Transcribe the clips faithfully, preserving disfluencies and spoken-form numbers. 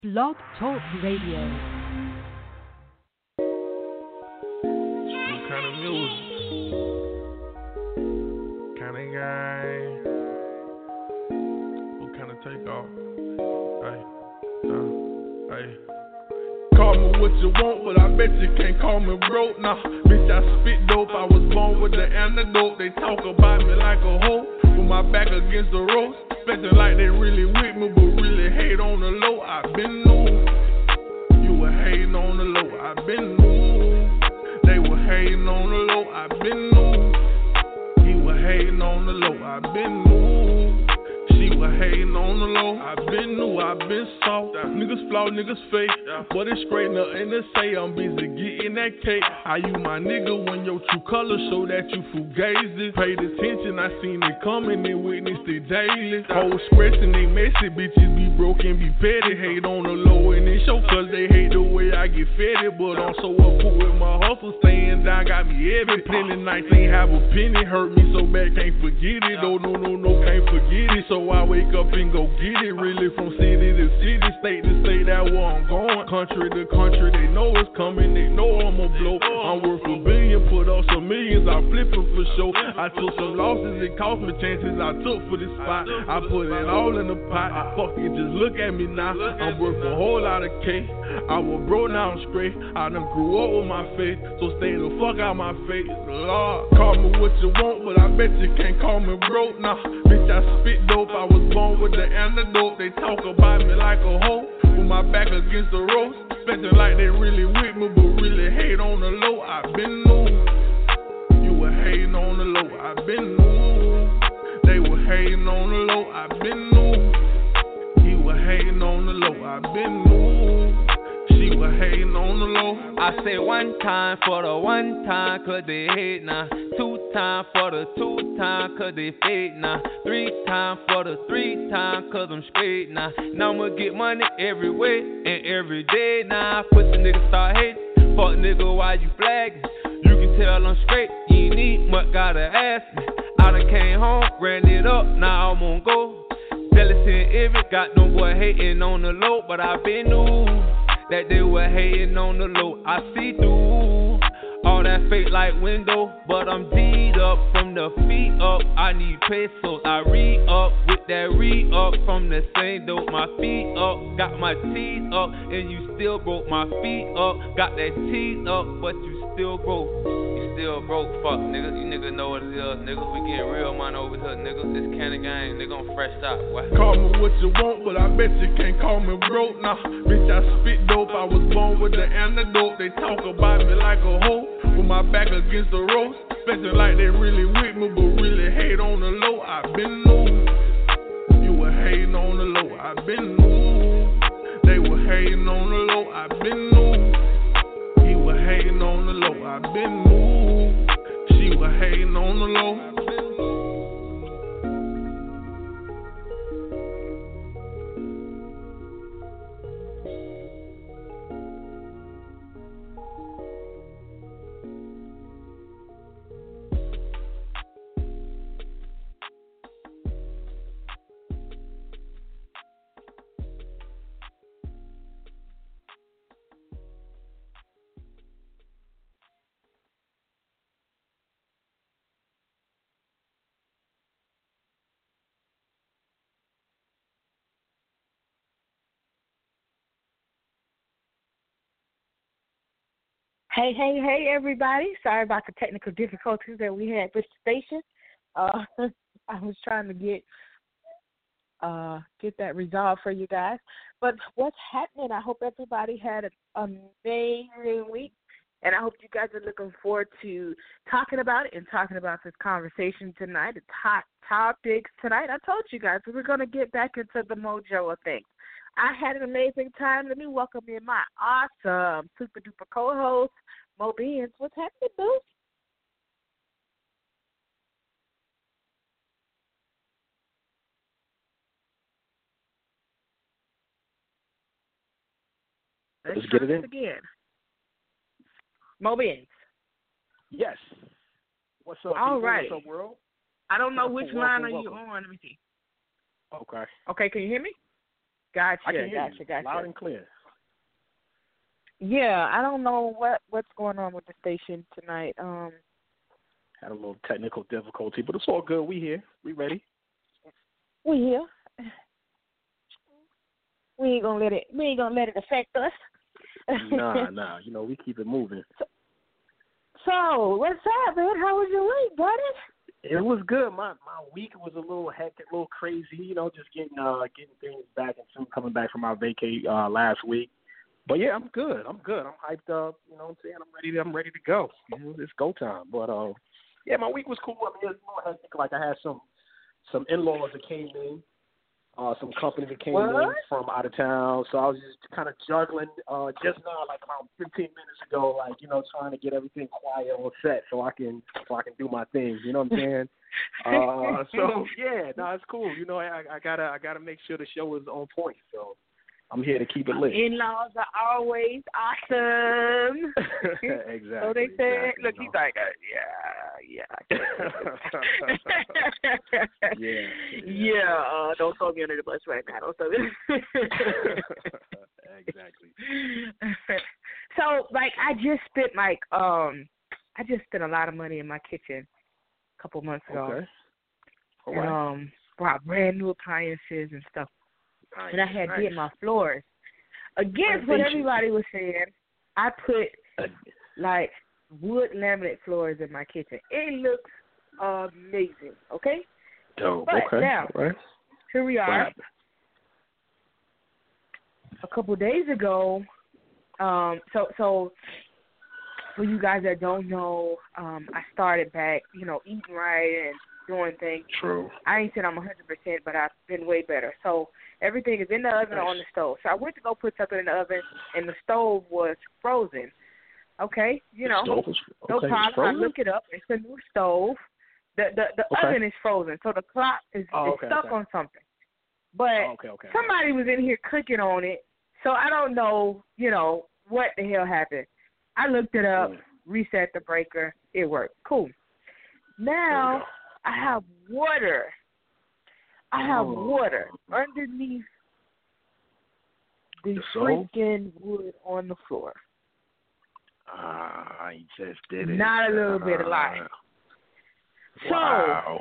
Blog Talk Radio. What kind of music? Kind of guy? What kind of takeoff? Hey, uh, hey. Call me what you want, but I bet you can't call me broke. Nah, bitch, I spit dope. I was born with the antidote. They talk about me like a hoe with my back against the ropes. Expecting like they really with me, but really hate on the low. I been new. You were hating on the low. I been new. They were hating on the low. I been new. He was hating on the low. I been new. She was hating on the low. I been new. I been soft. Niggas flaw, niggas fake. But it's straight nothing to say. I'm busy getting that cake. I you my nigga when your true colors show that you fugazi. Paid attention, I seen it coming and witnessed it daily. Hoes stressing, they messy, bitches be broken, be petty. Hate on the low and it show cause they hate the way I get fed. But I'm so up with my hustle, staying down, got me heavy. Plenty nights ain't have a penny, hurt me so bad, can't forget it. Oh no, no, no, can't forget it. So I wake up and go get it. Really from city to city, state to state, that where I'm going. Country to country, they know it's coming, they know I'ma blow. I'm worth a billion, put up some millions, I flip it for sure. I took some losses, it cost me chances I took for this spot. I put it all in the pot, fuck it, just look at me now. I'm worth a whole lot of cake. I was broke, now I'm straight. I done grew up with my faith, so stay the fuck out my face. Lord, call me what you want, but I bet you can't call me broke. Nah, bitch, I spit dope, I was born with the antidote. They talk about me like a hoe with my back against the ropes. Expecting like they really with me, but really hate on the low. I been new. You were hating on the low. I been new. They were hating on the low. I been new. He was hating on the low. I been new. She was hating on the low. I say one time for the one time, cause they hate now. Two time for the two time, cause they fake now. Three time for the three time, cause I'm straight now. Now I'ma get money every way and every day now. Pussy nigga start hating. Fuck nigga, why you flagging? You can tell I'm straight, you ain't need much, gotta ask me. I done came home, ran it up, now I'm on go. Jealous and envy, got them boy hating on the low, but I been new that they were hating on the low. I see through all that fake like window, but I'm D'd up from the feet up. I need pesos, I re-up with that re-up from the same dope. My feet up, got my teeth up, and you still broke. My feet up, got that teeth up, but you still broke. You still broke, fuck niggas. You niggas know what it is, niggas. We getting real money over here, niggas. This Cannon gang, nigga, I'm fresh out. What? Call me what you want, but I bet you can't call me broke. Nah, bitch, I spit dope. I was born with the antidote. They talk about me like a hoe with my back against the ropes. Expecting like they really with me, but really hate on the low. I been new. You were hating on the low. I been new. They were hating on the low. I been new. He was hating on the low. I been new. She was hating on the low. Hey, hey, hey, everybody. Sorry about the technical difficulties that we had with the station. Uh, I was trying to get uh, get that resolved for you guys. But what's happening? I hope everybody had an amazing week, and I hope you guys are looking forward to talking about it and talking about this conversation tonight, the top topics tonight. I told you guys we were going to get back into the mojo of things. I had an amazing time. Let me welcome in my awesome, super-duper co-host, Mo Beans. What's happening, boo? Let's, Let's get it in. Again. Mo Beans. Yes. What's up, All people? right. What's up, world? I don't know Welcome, which line welcome, are you welcome. on. Let me see. Okay. Okay, can you hear me? Gotcha, I can hear gotcha, you gotcha. loud and clear. Yeah, I don't know what what's going on with the station tonight. Um, Had a little technical difficulty, but it's all good. We here. We ready. we here. We ain't gonna let it. We ain't gonna let it affect us. Nah, nah. You know, we keep it moving. So, so what's up, man? How was your week, buddy? It was good. My my week was a little hectic, a little crazy. You know, just getting uh getting things back and soon coming back from our vacay uh, last week. But yeah, I'm good. I'm good. I'm hyped up. You know what I'm saying? I'm ready. To, I'm ready to go. You know, it's go time. But uh, yeah, my week was cool. I mean, it was a little hectic. Like I had some some in-laws that came in. Uh, some company that came What? in from out of town, so I was just kind of juggling uh, just now, like about fifteen minutes ago, like you know, trying to get everything quiet on set so I can so I can do my thing. You know what I'm saying? uh, so yeah, no, it's cool. You know, I, I gotta I gotta make sure the show is on point. So I'm here to keep it lit. In-laws are always awesome. Exactly. So they said, exactly, look, you he's know. like, uh, yeah, yeah. yeah. Yeah, uh, don't throw me under the bus right now. Don't throw me. Exactly. So, like, I just spent, like, um, I just spent a lot of money in my kitchen a couple months ago. Okay. All and, right. um, brought brand new appliances and stuff. Nice, And I had nice. did my floors. Against what everybody was saying, I put like wood laminate floors in my kitchen. It looks amazing. Okay. Dope. But okay. now, right. here we are. Right. A couple days ago, um, so so for you guys that don't know, um, I started back, you know, eating right and doing things. True. I ain't said I'm one hundred percent, but I've been way better. So everything is in the oven or on the stove. So I went to go put something in the oven, and the stove was frozen. Okay, you know, the stove was, no okay, problem. I look it up. It's a new stove. The the, the okay. oven is frozen, so the clock is, oh, is okay, stuck okay. on something. But oh, okay, okay, somebody was in here cooking on it, so I don't know, you know, what the hell happened. I looked it up, mm. reset the breaker. It worked. Cool. Now I have water. I have oh. water underneath the, the freaking wood on the floor. Ah, I just did it. Not a little bit, a lot. So, wow.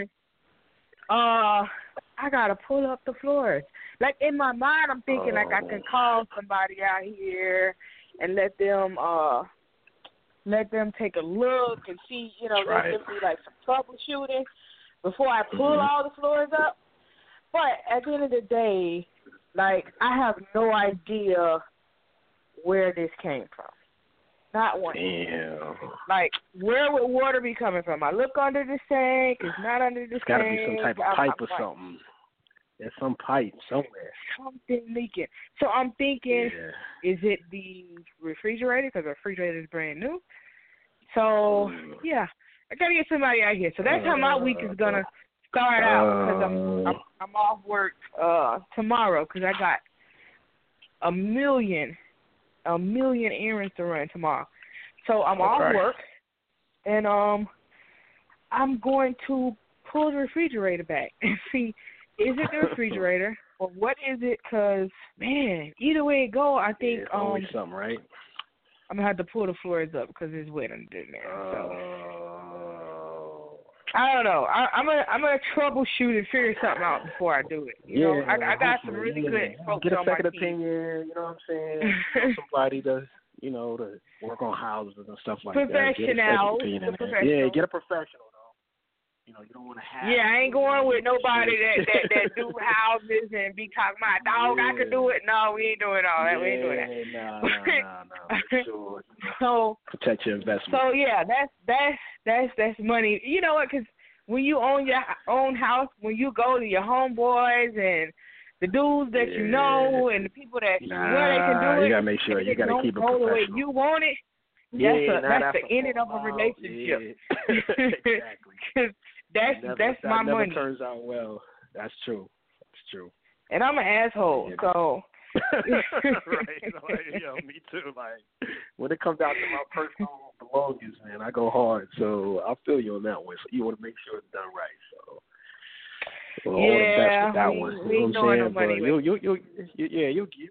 uh, I gotta pull up the floors. Like in my mind, I'm thinking oh. like I can call somebody out here and let them, uh, let them take a look and see, you know, let them do like some troubleshooting before I pull mm-hmm. all the floors up. But at the end of the day, like, I have no idea where this came from. Not one. Damn. Like, where would water be coming from? I look under the sink. It's not under the it's sink. It's got to be some type of I'm, pipe I'm or like, something. There's some pipe somewhere. Something leaking. So I'm thinking, yeah. is it the refrigerator? Because the refrigerator is brand new. So, mm. yeah. I got to get somebody out here. So that's uh, how my week is going to start out because I'm, I'm I'm off work uh, tomorrow because I got a million, a million errands to run tomorrow. So I'm okay. off work, and um, I'm going to pull the refrigerator back and see, is it the refrigerator or what is it? Because, man, either way it go, I think yeah, um, something, right? I'm going to have to pull the floors up because it's wet under there. Uh, so. I don't know. I, I'm gonna I'm gonna troubleshoot and figure something out before I do it. You yeah, know, I, I got some really yeah. good folks Get a on second my opinion. You know what I'm saying? Somebody to you know to work on houses and stuff like that. Professional. Yeah, get a professional though. You know, you don't want to have. Yeah, I ain't going with nobody that, that that do houses and be talking about dog. Yeah. I could do it. No, we ain't doing all that. Yeah, we ain't doing that. No, no, no, no. Sure. So protect your investment. So yeah, that's that's that's that's money. You know what? Because when you own your own house, when you go to your homeboys and the dudes that yeah. you know and the people that nah, where they can do you it, gotta make sure you gotta keep it go professional. The way you want it. Yeah, that's a, that's, that's the ending of a relationship. Yeah. Exactly. that's never, that's that my never money. Turns out well. That's true. That's true. And I'm an asshole, yeah. so. Right. So, yo, me too. Like when it comes down to my personal belongings, man, I go hard. So I feel you on that one. So you want to make sure it's done right. So Well, all the best Yeah, with that we, one. we You ain't know what doing no I'm saying? money But you, with. you, you, you, yeah, you'll get.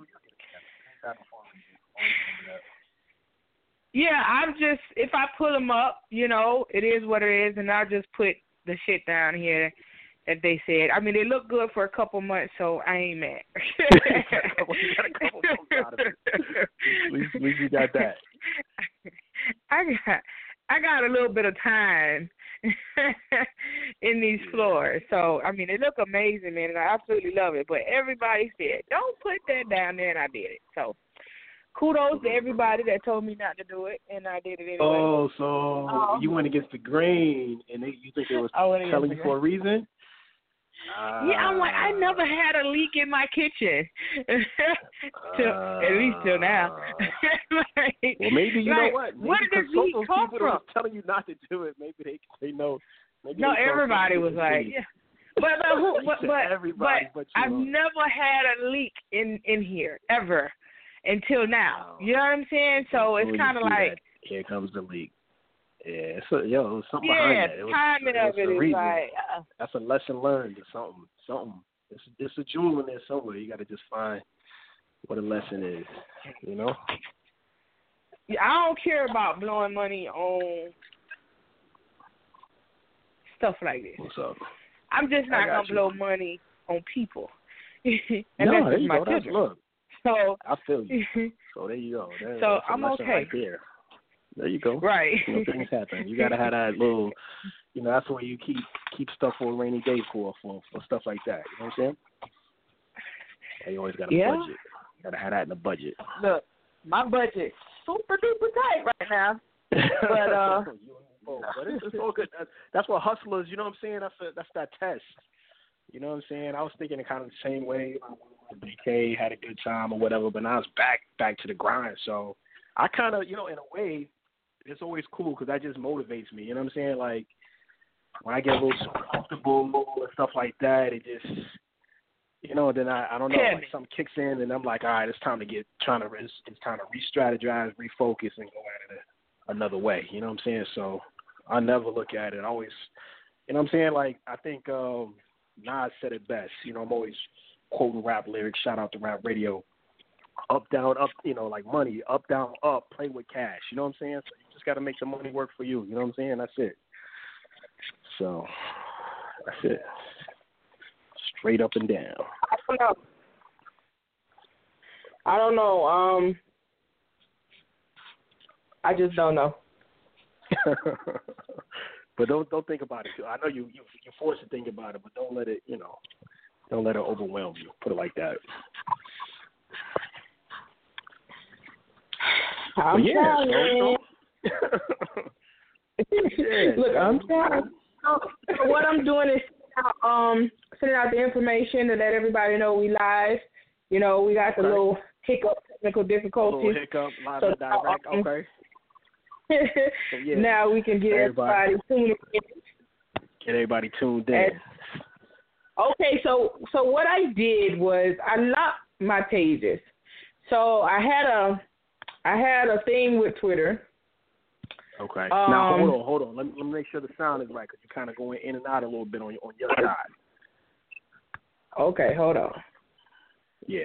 Yeah, I'm just if I pull them up, you know, it is what it is, and I'll just put the shit down here that they said. I mean, they look good for a couple months, so I ain't mad. Well, you got a couple months out of it. At least, at least you got that. I got, I got a little bit of time in these floors, so I mean, they look amazing, man, and I absolutely love it. But everybody said, "Don't put that down there," and I did it. So. Kudos to everybody that told me not to do it, and I did it anyway. Oh, so um, you went against the grain, and they, you think they was telling you for a reason? Uh, yeah, I'm like, I never had a leak in my kitchen, till, uh, at least till now. Like, well, maybe you like, know what? Maybe where did this leak those come people from? that was telling you not to do it, maybe they they know. Maybe no, they everybody was like, yeah. But but who, but but, everybody but, but you I've know. never had a leak in in here ever. Until now, you know what I'm saying? So it's kind of like that, here comes the leak. Yeah, so yo, it was something yeah, behind that. It was, timing it was of it is reason. like uh, that's a lesson learned or something. Something. It's it's a jewel in there somewhere. You got to just find what a lesson is. You know. Yeah, I don't care about blowing money on stuff like this. What's up? I'm just not gonna you. blow money on people. and no, that's there just you my go. That's, look. So I feel you. So there you go. There, so that's a I'm lesson okay. Right there. There you go. Right. You know, things happen. You gotta have that little. You know, that's where you keep keep stuff for a rainy day for for for stuff like that. You know what I'm saying? You always got a yeah. budget. You gotta have that in the budget. Look, my budget's super duper tight right now. But uh. oh, but it's, it's all good. That's, that's what hustlers. You know what I'm saying? That's a, that's that test. You know what I'm saying? I was thinking kind of the same way. B K had a good time or whatever, but now it's back back to the grind. So I kind of, you know, in a way, it's always cool because that just motivates me. You know what I'm saying? Like when I get a little too comfortable and stuff like that, it just, you know, then I, I don't know, like something kicks in and I'm like, all right, it's time to get trying to it's, it's time to re-strategize, refocus, and go at it another way. You know what I'm saying? So I never look at it. I always, you know what I'm saying? Like I think um, Nas said it best. You know, I'm always quoting rap lyrics. Shout out to Rap Radio. Up, down, up, you know, like money. Up, down, up. Play with cash. You know what I'm saying? So you just got to make the money work for you. You know what I'm saying? That's it. So that's it. Straight up and down. I don't know. I don't know. Um, I just don't know. But don't don't think about it. I know you you you're forced to think about it, but don't let it you know don't let it overwhelm you. Put it like that. I'm yeah, trying. So, yeah, Look, I'm trying. So what I'm doing is um sending out the information to let everybody know we live. You know, we got the okay. little hiccup, technical difficulties. A little hiccup, live so, and direct. um, Okay. So, yeah, now we can get everybody, everybody tuned in. Get everybody tuned in. And, okay, so so what I did was I locked my pages. So I had a I had a thing with Twitter. Okay. Um, now hold on, hold on. Let me, let me make sure the sound is right because you're kind of going in and out a little bit on on your side. Okay, hold on. Yeah.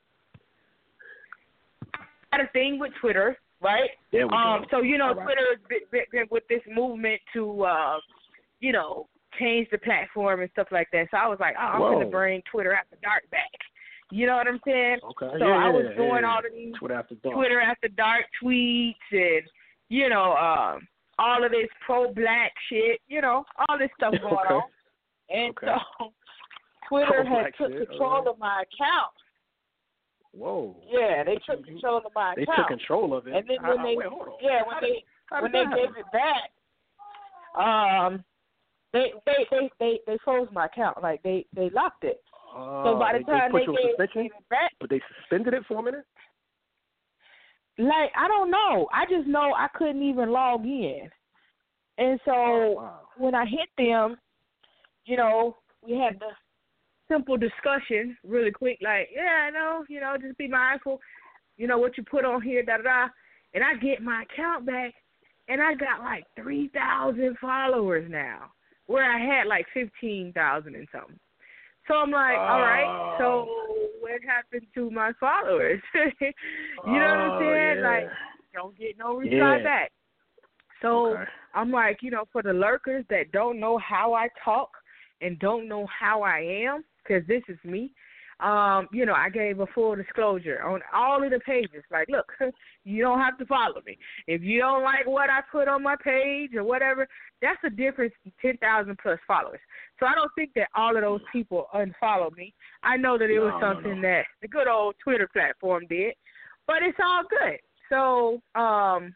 I had a thing with Twitter. Right? There we um, go. So, you know, right. Twitter has been, been, been with this movement to, uh, you know, change the platform and stuff like that. So I was like, oh, I'm going to bring Twitter After Dark back. You know what I'm saying? Okay. So yeah, I was yeah, doing yeah. all of these Twitter After Dark, Twitter After Dark tweets and, you know, uh, all of this pro-black shit, you know, all this stuff going okay. on. And okay. so Twitter pro-black had took shit. control right. of my account. Whoa. Yeah, they took control of my they account. They took control of it. And then when I, they, wait, hold on. yeah, when how they, did, when they gave happen? it back, um, they, they, they, they, they froze my account. Like they, they locked it. Uh, so by the they, time they, they, put they you gave, gave it back, but they suspended it for a minute. Like I don't know. I just know I couldn't even log in. And so oh, wow. when I hit them, you know, we had the simple discussion really quick, like, yeah, I know, you know, just be mindful, you know, what you put on here, da da da. And I get my account back, and I got like three thousand followers now. where I had like fifteen thousand and something. So I'm like, all right, so what happened to my followers? you know what I'm saying? Yeah. Like, don't get no reply yeah. back. So okay. I'm like, you know, for the lurkers that don't know how I talk and don't know how I am, because this is me, um, you know, I gave a full disclosure on all of the pages. Like, look, you don't have to follow me. If you don't like what I put on my page or whatever, that's a difference in ten thousand plus followers. So I don't think that all of those people unfollowed me. I know that it no, was something no, no. that the good old Twitter platform did, but it's all good. So, um,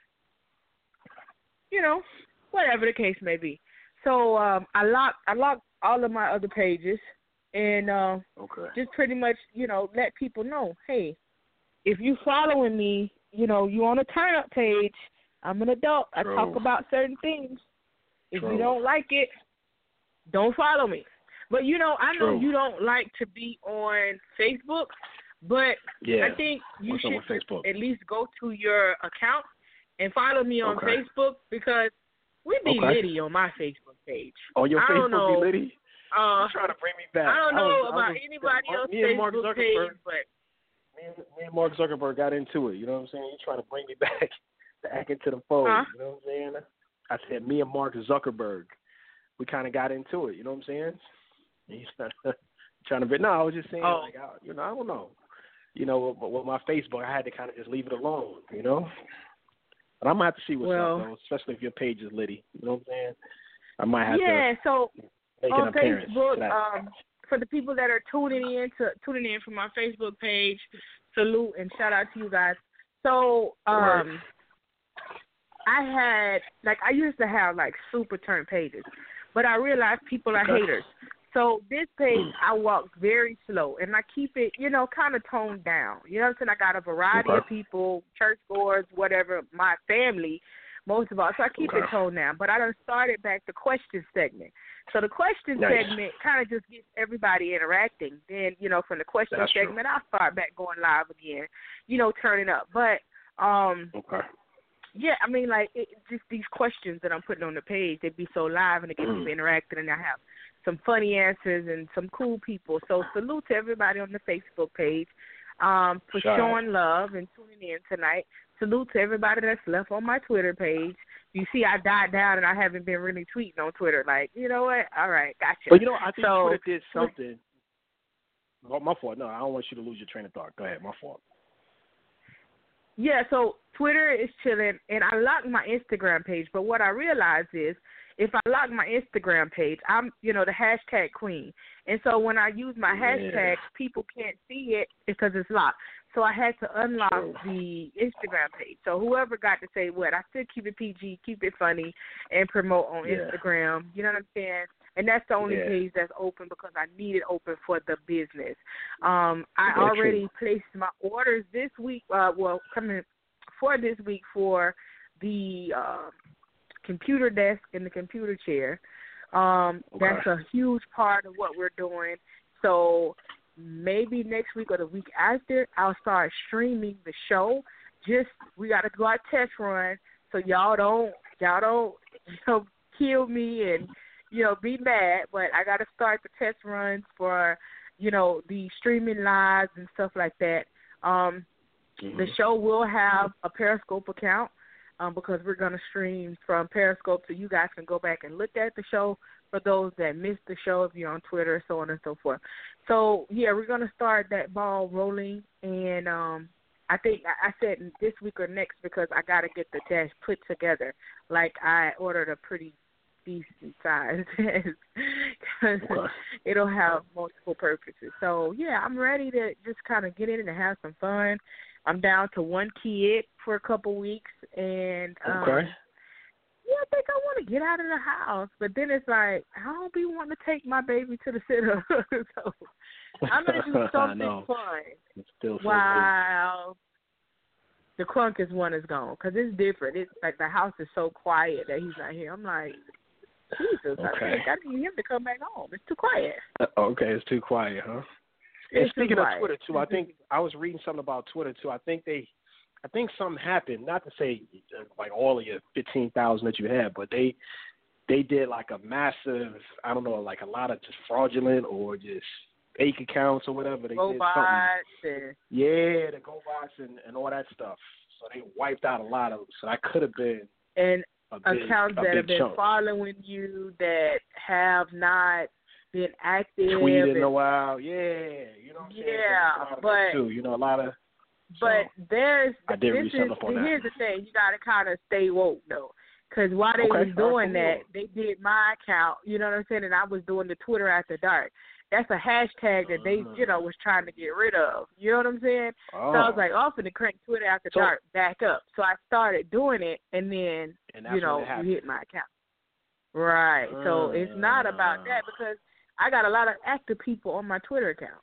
you know, whatever the case may be. So um, I locked I locked all of my other pages and uh, okay. just pretty much, you know, let people know, hey, if you following me, you know, you on a turn up page, I'm an adult. I True. talk about certain things. If True. you don't like it, don't follow me. But, you know, I know True. you don't like to be on Facebook, but yeah. I think you What's up should with Facebook? at least go to your account and follow me on okay. Facebook because we be okay. litty on my Facebook page. Oh, your I Facebook don't know. be litty? Uh, You're trying to bring me back. I don't know I was, about I was, anybody Mark, else's me and Mark Facebook Zuckerberg, page, but me and, me and Mark Zuckerberg got into it. You know what I'm saying? You're trying to bring me back, back into the fold. Huh? You know what I'm saying? I said me and Mark Zuckerberg, we kind of got into it. You know what I'm saying? He's trying to, trying to. No, I was just saying, oh. like, I, you know, I don't know. You know, with, with my Facebook, I had to kind of just leave it alone. You know. But I'm gonna have to see what's well, up, though, especially if your page is litty. You know what I'm saying? I might have yeah, to. so make on an appearance Facebook, to that. um, for the people that are tuning in to tuning in from my Facebook page, salute and shout out to you guys. So, um, I had like I used to have like super turn pages, but I realized people are Okay. haters. So this page I walk very slow and I keep it, you know, kind of toned down. You know what I'm saying? I got a variety Okay. of people, churchgoers, whatever, my family, most of all. So I keep Okay. it toned down. But I done started back the question segment. So the question Nice. segment kind of just gets everybody interacting. Then, you know, from the question That's true. segment, I'll start back going live again, you know, turning up. But, um, Okay. yeah, I mean, like, it, just these questions that I'm putting on the page, they be so live and they get people interacting, and I have some funny answers and some cool people. So salute to everybody on the Facebook page um, for Shout showing love and tuning in tonight. Salute to everybody that's left on my Twitter page. You see, I died down and I haven't been really tweeting on Twitter. Like, you know what? All right, gotcha. But, you know, I think so, Twitter did something. Oh, my fault. No, I don't want you to lose your train of thought. Go ahead. My fault. Yeah, so Twitter is chilling, and I locked my Instagram page. But what I realized is if I lock my Instagram page, I'm, you know, the hashtag queen. And so when I use my Yeah. hashtag, people can't see it because it's locked. So I had to unlock True. the Instagram page. So whoever got to say what, I still keep it P G, keep it funny, and promote on Yeah. Instagram. You know what I'm saying? And that's the only Yeah. page that's open because I need it open for the business. Um, I Very already true. placed my orders this week, uh, well, coming for this week for the uh, computer desk and the computer chair. Um, Okay. That's a huge part of what we're doing. So maybe next week or the week after, I'll start streaming the show. Just we got to do our test run, so y'all don't y'all don't you know kill me and you know be mad. But I got to start the test runs for you know the streaming lives and stuff like that. Um, Mm-hmm. The show will have a Periscope account um, because we're going to stream from Periscope, so you guys can go back and look at the show for those that missed the show if you're on Twitter, so on and so forth. So, yeah, we're going to start that ball rolling, and um, I think I, I said this week or next because I got to get the dash put together. Like I ordered a pretty decent size because Okay. it'll have multiple purposes. So, yeah, I'm ready to just kind of get in and have some fun. I'm down to one kid for a couple weeks, and um, Okay. yeah, I think I want to get out of the house. But then it's like I don't be wanting to take my baby to the sitter, so I'm gonna do I something know. fun. It's still so Wow, the crunkest one is gone because it's different. It's like the house is so quiet that he's not here. I'm like, Jesus, I Okay. think I need him to come back home. It's too quiet. Uh, okay, it's too quiet, huh? And It's too speaking of quiet. Twitter too, I think I was reading something about Twitter too. I think they, I think something happened. Not to say uh, like all of your fifteen thousand that you had, but they, they did like a massive, I don't know, like a lot of just fraudulent or just fake accounts or whatever. They Go did bots something. and Yeah, the go bots and, and all that stuff. So they wiped out a lot of them. So that could have been and a big, accounts a that big have been chunk. following you that have not been active. Tweeted in and, a while. Yeah, you know what I'm saying? Yeah, So but too, you know, a lot of. But so, there's I did this read is something up on that. here's the thing, you gotta kinda stay woke though. Because while they Okay, was doing all that, right, they did my account, you know what I'm saying, and I was doing the Twitter After Dark. That's a hashtag that they, you know, was trying to get rid of. You know what I'm saying? Oh. So I was like, oh, I'm finna crank Twitter After So- Dark back up. So I started doing it, and then, And that's you know, when it happened. you hit my account. Right. So it's not about that because I got a lot of active people on my Twitter account.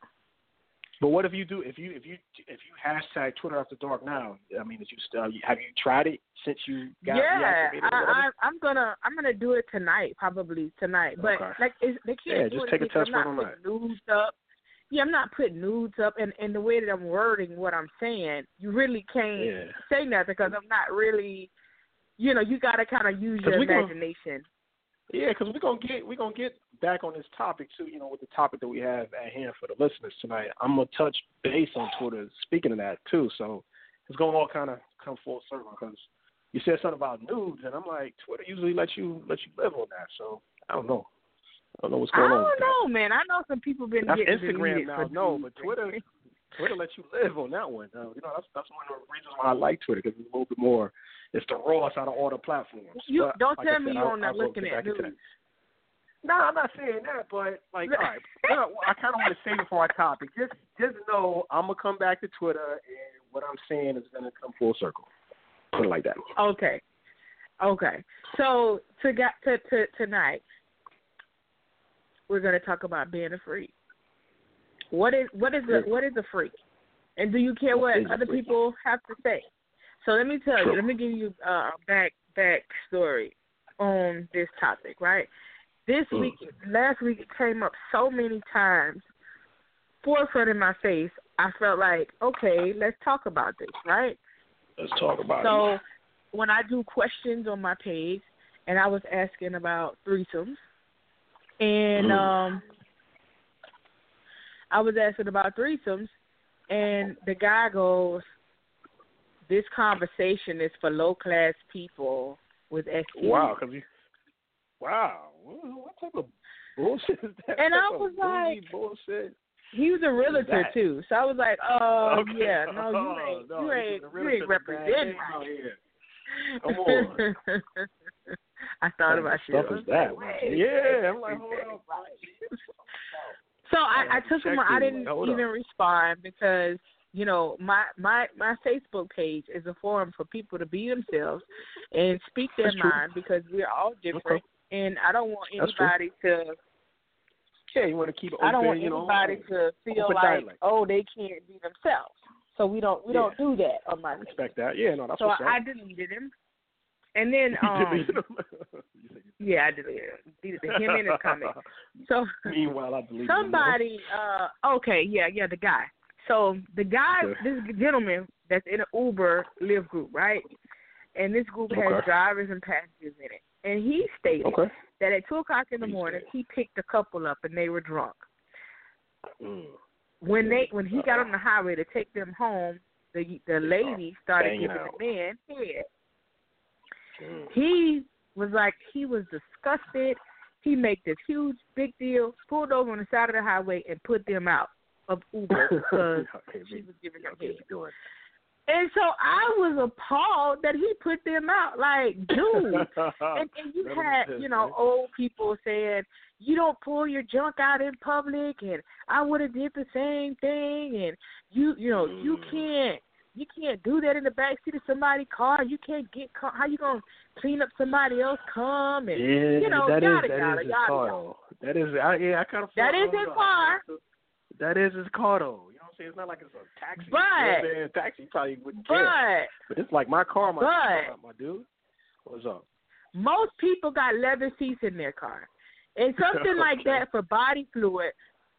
But what if you do? If you if you if you hashtag Twitter After Dark now? I mean, if you still have you tried it since you got yeah, reactivated? Or I, whatever? I, I'm gonna I'm gonna do it tonight, probably tonight. But Okay. like, it's, they can't Yeah, do just it take a because test I'm run not on putting nudes up. Yeah, I'm not putting nudes up, and and the way that I'm wording what I'm saying, you really can't Yeah. say nothing because I'm not really, you know, you gotta kind of use 'Cause your we gonna- imagination. Yeah, because we're gonna get we're gonna get back on this topic too. You know, with the topic that we have at hand for the listeners tonight. I'm gonna touch base on Twitter. Speaking of that too, so it's gonna all kind of come full circle because you said something about nudes, and I'm like, Twitter usually lets you let you live on that. So I don't know. I don't know what's I going don't on. with know, man. I know some people been That's getting Instagram deleted now, for no, nudes. but Twitter, Twitter lets you live on that one. Uh, you know, that's that's one of the reasons why I like Twitter because it's a little bit more. It's the rawest out of all the platforms. You But, don't like tell I me said, you're I'll- on there I'll go looking get at back into nudes. that. No, I'm not saying that, but like, all right, you know, I kind of want to save it for our topic. Just, just know I'm gonna come back to Twitter, and what I'm saying is gonna come full circle. Put it like that. Okay. Okay. So to get to, to tonight, we're gonna talk about being a freak. What is what is a what is a freak? And do you care What what is a other freak? people have to say? So let me tell True. you. Let me give you uh, a back back story on this topic. Right. This Mm. week, last week, it came up so many times, forefront in my face. I felt like, okay, let's talk about this. Right. Let's talk about So it. when I do questions on my page, and I was asking about threesomes, and Mm. um, I was asking about threesomes, and the guy goes, "This conversation is for low class people with S T Ds." Wow, because you. Wow, what type of bullshit is that? And I Type of was like- bougie bullshit. He was a realtor that? too, so I was like, "Oh Okay. yeah, no, you Oh, ain't, no, you this ain't, is a you realtor ain't with a bad representing name out right." here. Come on. I thought What about type you. of stuff is that? Wait, Yeah, I'm like, hold up. So I, I I took checked him. I it, didn't like, hold even up. respond because you know my my my Facebook page is a forum for people to be themselves and speak their That's true. mind because we're all different, Okay. and I don't want That's true. anybody to. Yeah, you want to keep it open, I don't want you know. anybody to feel open like dialect. oh they can't be themselves. So we don't we Yeah. don't do that on my I page. respect that. Yeah, no, that's So what's I up. deleted him, and then You um deleted him? You said you yeah I deleted him. Deleted him and his comment. So Meanwhile, I deleted him. somebody, uh, okay, yeah, yeah, the guy. So the guy, Okay. this gentleman that's in an Uber Lyft group, right? And this group has Okay. drivers and passengers in it. And he stated Okay. that at two o'clock in the He morning, said. he picked a couple up and they were drunk. Mm. When they, when he got on the highway to take them home, the the lady started Banging giving out. the man head. Mm. He was like, he was disgusted. He made this huge big deal, pulled over on the side of the highway and put them out of Uber because Okay, she was giving them okay, head. doing. And so I was appalled that he put them out. Like, dude. and, and you Let him had, exist, you know, man. old people saying, you don't pull your junk out in public, and I would have did the same thing, and you, you know, Mm. you can't, you can't do that in the backseat of somebody's car. You can't get car. How you gonna clean up somebody else cum? And Yeah, you know, that yada, is that yada, is his yada, car yada. though. That is, I, yeah, I kind of. That is his car. That is his car though. You know what I'm saying? It's not like it's a taxi. But- you know what I'm saying? Taxi probably wouldn't care. But But it's like my car, my But- car, my dude. What's up? most people got leather seats in their car. And something like Okay. that for body fluid,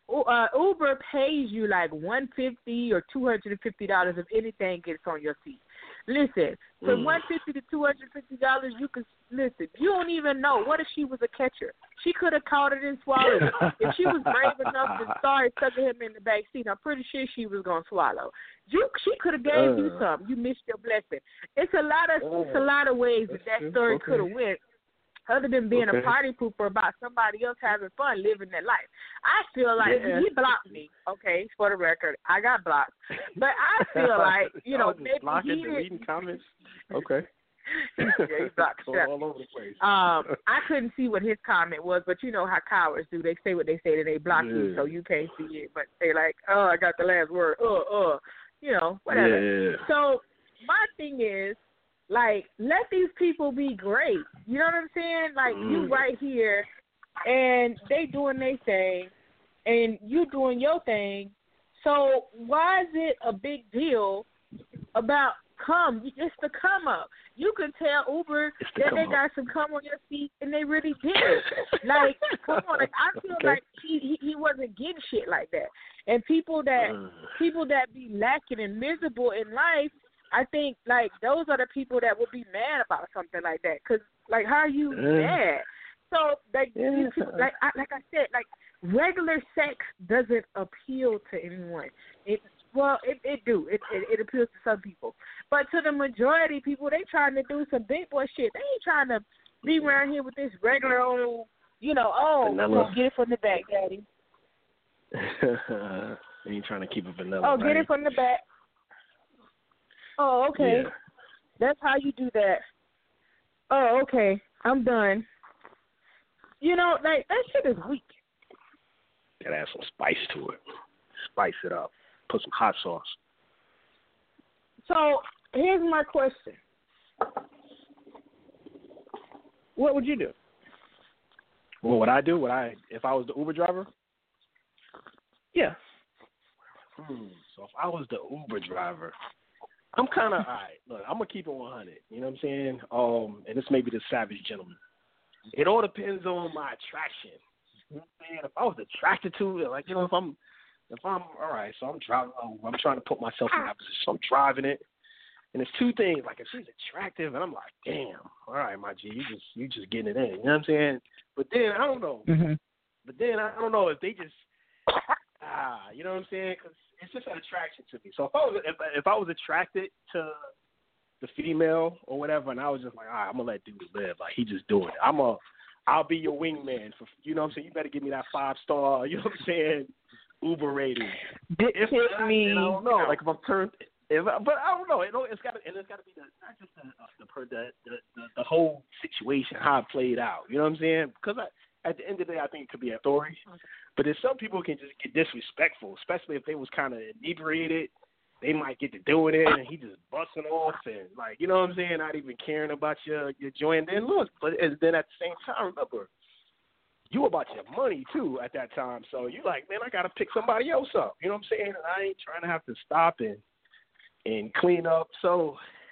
uh, Uber pays you like one fifty or two hundred and fifty dollars if anything gets on your seat. Listen, for Mm. one fifty to two hundred and fifty dollars, you can listen. You don't even know. What if she was a catcher? She could have caught it and swallowed it. If she was brave enough to start tucking him in the back seat, I'm pretty sure she was gonna swallow. You, she could have gave Uh. you something. You missed your blessing. It's a lot of it's a lot of ways that that story Okay. could have went. Other than being Okay. a party pooper about somebody else having fun living their life. I feel like Yeah. he blocked me, okay, for the record. I got blocked. But I feel like, you know, Y'all just maybe blocking, he deleting didn't. comments. Okay. Yeah, he blocked Going stuff. all over the place. Um, I couldn't see what his comment was, but you know how cowards do. They say what they say, and they block you, Yeah. so you can't see it. But they like, oh, I got the last word. Uh, uh, you know, whatever. Yeah. So my thing is, like, let these people be great. You know what I'm saying? Like, you Mm. right here, and they doing their thing, and you doing your thing. So why is it a big deal about cum? It's the come up. You can tell Uber It's the that come they up. got some cum on your seat, and they really did. Like, come on. Like, I feel Okay. like he, he he wasn't getting shit like that. And people that Uh. people that be lacking and miserable in life, I think, like, those are the people that would be mad about something like that. Because, like, how are you Yeah. mad? So, like, Yeah. these people, like, I, like I said, like, regular sex doesn't appeal to anyone. It Well, it, it do. It, it it appeals to some people. But to the majority of people, they trying to do some big boy shit. They ain't trying to be around here with this regular old, you know, oh, Vanilla. oh, get it from the back, daddy. They ain't trying to keep it vanilla. Oh, right? get it from the back. Oh, okay. Yeah. That's how you do that. Oh, okay. I'm done. You know, like, that shit is weak. Gotta add some spice to it. Spice it up. Put some hot sauce. So, here's my question. What would you do? What would I do? Would I, if I was the Uber driver? Yeah. Hmm. So if I was the Uber driver, I'm kind of all right. Look, I'm gonna keep it one hundred. You know what I'm saying? Um, and this may be the savage gentleman. It all depends on my attraction. You know what I'm saying? If I was attracted to it, like, you know, if I'm, if I'm all right, so I'm driving. I'm trying to put myself in that position. So I'm driving it, and it's two things. Like, if she's attractive, and I'm like, damn, all right, my G, you just you just getting it in. You know what I'm saying? But then I don't know. Mm-hmm. But then I don't know if they just ah, you know what I'm saying? Because it's just an attraction to me. So if I was if, if I was attracted to the female or whatever, and I was just like, all right, I'm gonna let dude live. Like, he just doing it. I'm a, I'll be your wingman for, you know what I'm saying? You better give me that five star, you know what I'm saying, Uber rating. This If hit not, me. then I don't know. Like, if I'm turned, if I, but I don't know. It, it's got to, and it's got to be the, not just the the, the the the the whole situation, how it played out. You know what I'm saying? Because I, at the end of the day, I think it could be a story. But then some people can just get disrespectful, especially if they was kind of inebriated. They might get to doing it, and he just busting off and, like, you know what I'm saying, not even caring about your your joint. Then look, but and then at the same time, remember, you about your money too at that time. So you like, man, I gotta pick somebody else up. You know what I'm saying? And I ain't trying to have to stop and and clean up. So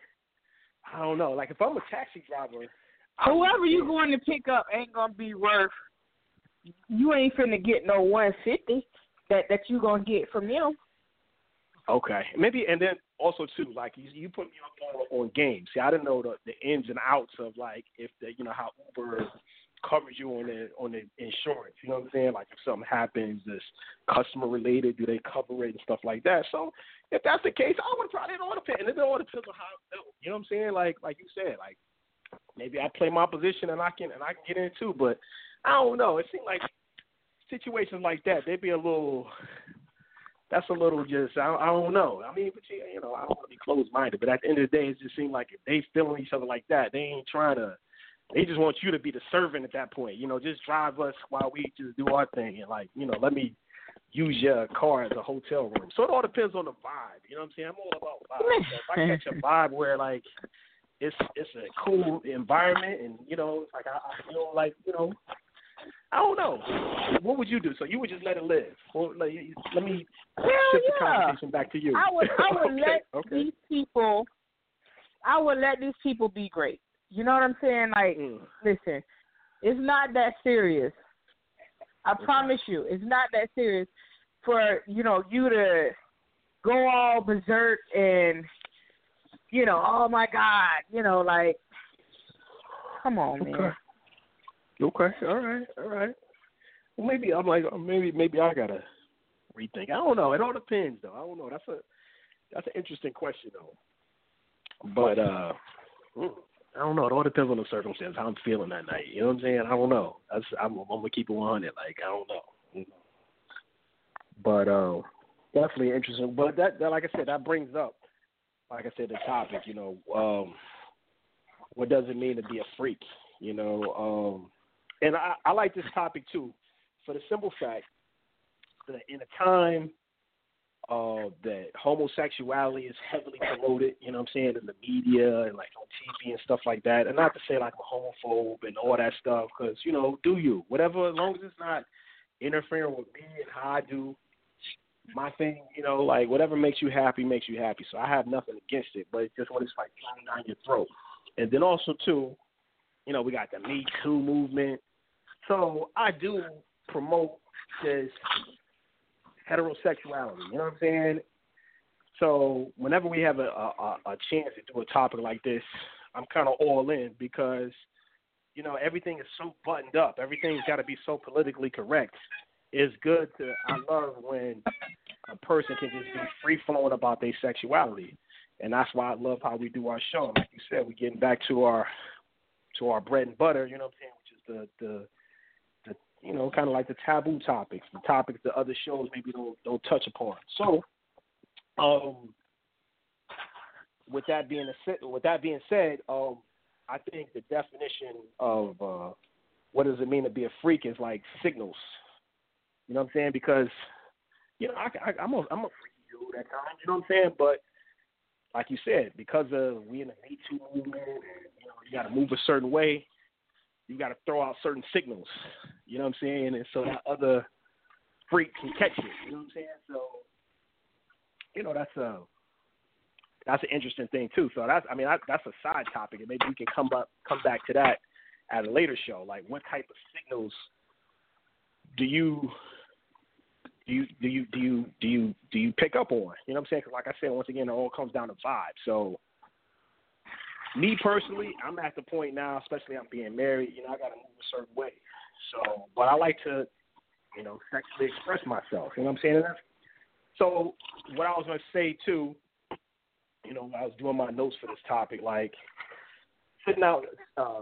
I don't know. Like, if I'm a taxi driver, Whoever you going to pick up ain't gonna be worth. You ain't finna get no one fifty that that you gonna get from them. okay, maybe, and then also too, like, you, you put me up on, on games. See, I didn't know the, the ins and outs of, like, if the, you know, how Uber covers you on the on the insurance. You know what I'm saying? Like, if something happens that's customer related, do they cover it and stuff like that? So if that's the case, I would probably, it all depends. And it all depends on how I feel. You know what I'm saying? Like like you said, like, maybe I play my position and I can and I can get in too. But I don't know. It seems like situations like that, they'd be a little. That's a little just, I, I don't know. I mean, but you, you know, I don't want to be closed-minded, but at the end of the day, it just seems like if they feeling each other like that, they ain't trying to, they just want you to be the servant at that point. You know, just drive us while we just do our thing and, like, you know, let me use your car as a hotel room. So it all depends on the vibe. You know what I'm saying? I'm all about vibe. So if I catch a vibe where, like, it's it's a cool environment and, you know, it's like I, I feel like, you know, I don't know. What would you do? So you would just let it live? Well, let, let me Hell shift the yeah. conversation back to you. I would I would okay, let okay. these people. I would let these people be great. You know what I'm saying? Like, Mm. listen, it's not that serious. I promise you, it's not that serious. for, you know, you to go all berserk and, you know, oh my God, you know, like, come on, okay. man. Okay, all right, all right. Well, maybe I'm like, maybe maybe I gotta rethink. I don't know. It all depends, though. I don't know. That's a that's an interesting question, though. But uh, I don't know. It all depends on the circumstance, how I'm feeling that night. You know what I'm saying? I don't know. That's I'm, I'm gonna keep it one hundred. Like I don't know. But uh, definitely interesting. But that, that, like I said, that brings up, like I said, the topic. You know, um, what does it mean to be a freak? You know, um, and I, I like this topic too, for the simple fact that in a time uh, that homosexuality is heavily promoted, you know what I'm saying, in the media and like on T V and stuff like that, and not to say like I'm a homophobe and all that stuff, because, you know, do you, whatever, as long as it's not interfering with me and how I do my thing, you know, like whatever makes you happy makes you happy. So I have nothing against it, but it's just when it's like flying down your throat. And then also too, you know, we got the Me Too movement. So I do promote this heterosexuality, you know what I'm saying? So whenever we have a, a, a chance to do a topic like this, I'm kind of all in because, you know, everything is so buttoned up. Everything's got to be so politically correct. It's good to, I love when a person can just be free-flowing about their sexuality. And that's why I love how we do our show. Like you said, we're getting back to our to our bread and butter, you know what I'm saying, which is the, the, the you know, kind of like the taboo topics, the topics that other shows maybe don't don't touch upon. So, um, with that being a, with that being said, um, I think the definition of uh, what does it mean to be a freak is like signals. You know what I'm saying? Because, you know, I, I, I'm a I'm a freaky dude at times. You know what I'm saying? But like you said, because of we in the Me Too movement, and, you know, you got to move a certain way. You got to throw out certain signals. You know what I'm saying? And so that other freak can catch it. You know what I'm saying? So, you know, that's a that's an interesting thing too. So that's I mean I, that's a side topic, and maybe we can come up come back to that at a later show. Like, what type of signals do you do you do you do you do you do you pick up on? You know what I'm saying? Because like I said, once again, it all comes down to vibe. So, me personally, I'm at the point now, especially I'm being married. You know, I got to move a certain way. So, but I like to, you know, sexually express myself. You know what I'm saying? So, what I was going to say too, you know, I was doing my notes for this topic, like sitting out, uh,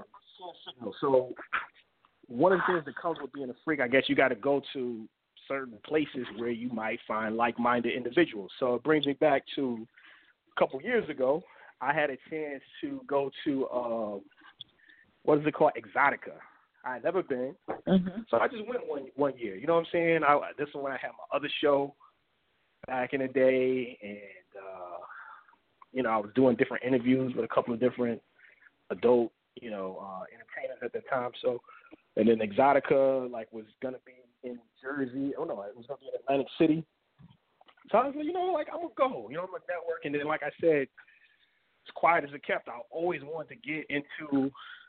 so one of the things that comes with being a freak, I guess you got to go to certain places where you might find like-minded individuals. So it brings me back to a couple years ago. I had a chance to go to, uh, what is it called, Exotica. I had never been. Mm-hmm. So I just went one one year. You know what I'm saying? I, this is when I had my other show back in the day, and, uh, you know, I was doing different interviews with a couple of different adult, you know, uh, entertainers at the time. So, and then Exotica, like, was going to be in Jersey. Oh, no, it was going to be in Atlantic City. So I was like, you know, like, I'm going to go. You know, I'm going to network. And then, like I said, as quiet as it kept, I always wanted to get into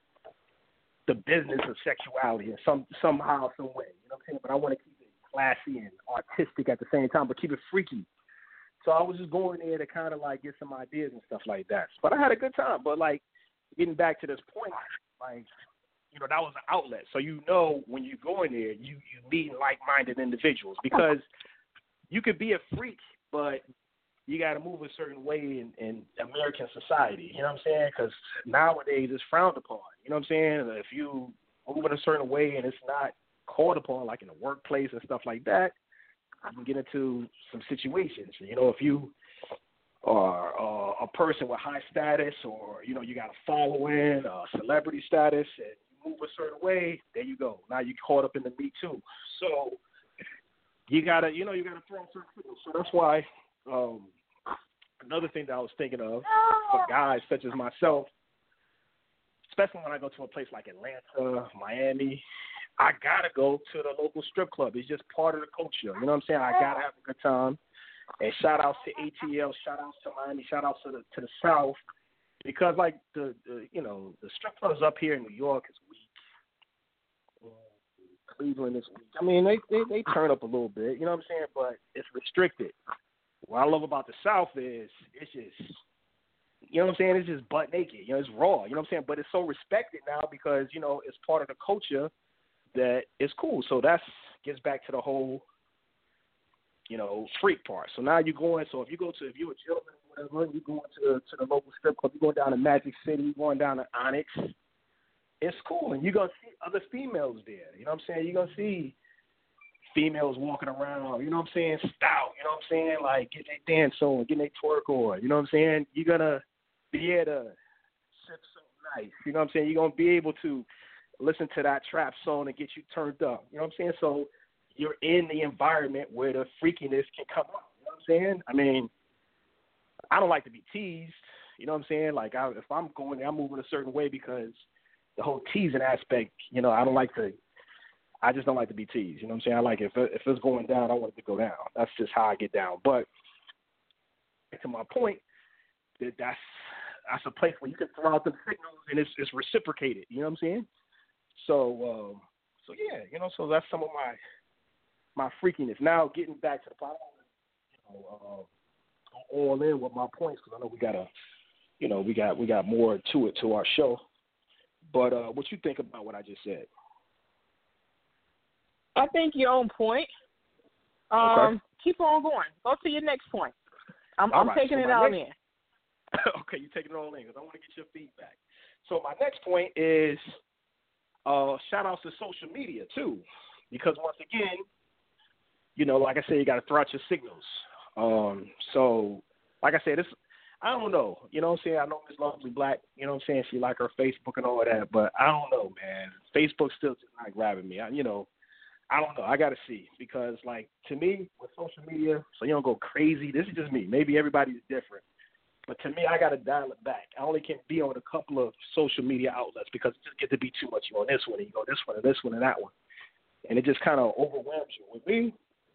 the business of sexuality in some somehow, some way. You know what I'm saying? But I want to keep it classy and artistic at the same time, but keep it freaky. So I was just going there to kind of, like, get some ideas and stuff like that. But I had a good time. But, like, getting back to this point, like, you know, that was an outlet. So, you know, when you go in there, you, you meet like-minded individuals, because you could be a freak, but you got to move a certain way in, in American society. You know what I'm saying? Because nowadays it's frowned upon. You know what I'm saying? If you move in a certain way and it's not called upon, like in the workplace and stuff like that, you can get into some situations. You know, if you are uh, a person with high status, or, you know, you got a following, uh, celebrity status, and you move a certain way, there you go. Now you're caught up in the Me Too. So you got to, you know, you got to throw certain signals. So that's why um, another thing that I was thinking of for guys such as myself, especially when I go to a place like Atlanta, Miami, I got to go to the local strip club. It's just part of the culture. You know what I'm saying? I got to have a good time. And shout outs to A T L, shout outs to Miami, shout outs to the to the South, because like the, the you know the strip clubs up here in New York is weak. Cleveland this week. I mean, they, they they turn up a little bit, you know what I'm saying? But it's restricted. What I love about the South is it's just, you know what I'm saying? It's just butt naked. You know, it's raw. You know what I'm saying? But it's so respected now because, you know, it's part of the culture that it's cool. So that's gets back to the whole, you know, freak part. So now you're going. So if you go to, if you're a gentleman or whatever, you're going to the, to the local strip club, you're going down to Magic City, you're going down to Onyx. It's cool, and you're gonna see other females there. You know what I'm saying? You're gonna see females walking around. You know what I'm saying? Stout. You know what I'm saying? Like getting their dance on, getting their twerk on. You know what I'm saying? You're gonna be able to sip something nice. You know what I'm saying? You're gonna be able to listen to that trap song and get you turned up. You know what I'm saying? So you're in the environment where the freakiness can come out. You know what I'm saying? I mean, I don't like to be teased. You know what I'm saying? Like I, if I'm going there, I'm moving a certain way because the whole teasing aspect, you know, I don't like to, I just don't like to be teased. You know what I'm saying? I like if it, if it's going down, I want it to go down. That's just how I get down. But to my point, that that's that's a place where you can throw out the signals and it's it's reciprocated. You know what I'm saying? So um, so yeah, you know, so that's some of my my freakiness. Now getting back to the problem, you know, uh, go all in with my points because I know we gotta, you know, we got we got more to it to our show. But uh, what you think about what I just said? I think you're on point. Um, okay. Keep on going. Go to your next point. I'm, all I'm right. taking so it all next, in. Okay, you're taking it all in because I want to get your feedback. So my next point is uh, shout outs to social media too, because once again, you know, like I said, you got to throw out your signals. Um, so, like I said, it's I don't know. You know what I'm saying? I know Miss Lovely Black, you know what I'm saying? She like her Facebook and all of that, but I don't know, man. Facebook's still just not grabbing me. I, you know, I don't know. I got to see because, like, to me, with social media, so you don't go crazy. This is just me. Maybe everybody's different. But to me, I got to dial it back. I only can be on a couple of social media outlets because it just gets to be too much. You go on this one, and you go this one, and this one, and that one. And it just kind of overwhelms you. With me,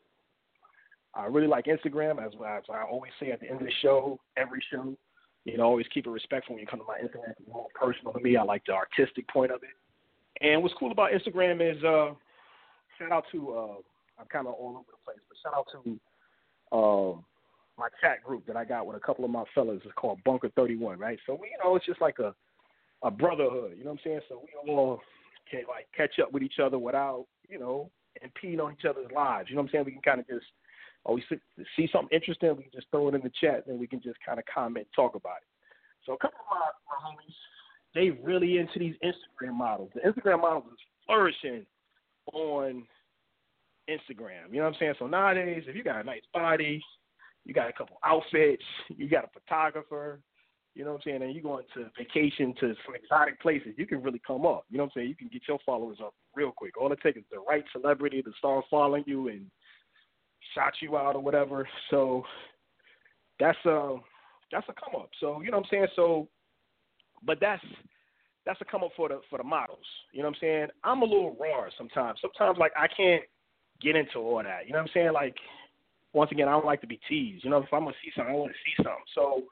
I really like Instagram, as, as I always say at the end of the show, every show. You know, always keep it respectful when you come to my Instagram. It's more personal to me. I like the artistic point of it. And what's cool about Instagram is, uh, shout out to, uh, I'm kind of all over the place, but shout out to um, my chat group that I got with a couple of my fellas. It's called Bunker thirty-one, right? So, we, you know, it's just like a, a brotherhood, you know what I'm saying? So we all can, like, catch up with each other without, you know, impeding on each other's lives. You know what I'm saying? We can kind of just always see something interesting, we can just throw it in the chat, and we can just kind of comment and talk about it. So a couple of my, my homies, they really into these Instagram models. The Instagram models is flourishing on Instagram. You know what I'm saying? So nowadays, if you got a nice body, you got a couple outfits, you got a photographer, you know what I'm saying, and you're going to vacation to some exotic places, you can really come up. You know what I'm saying? You can get your followers up real quick. All it takes is the right celebrity to start following you and shot you out or whatever. So that's a, that's a come up. So, you know what I'm saying? So, but that's that's a come up for the for the models. You know what I'm saying? I'm a little raw sometimes. Sometimes, like, I can't get into all that. You know what I'm saying? Like, once again, I don't like to be teased. You know, if I'm going to see something, I want to see something. So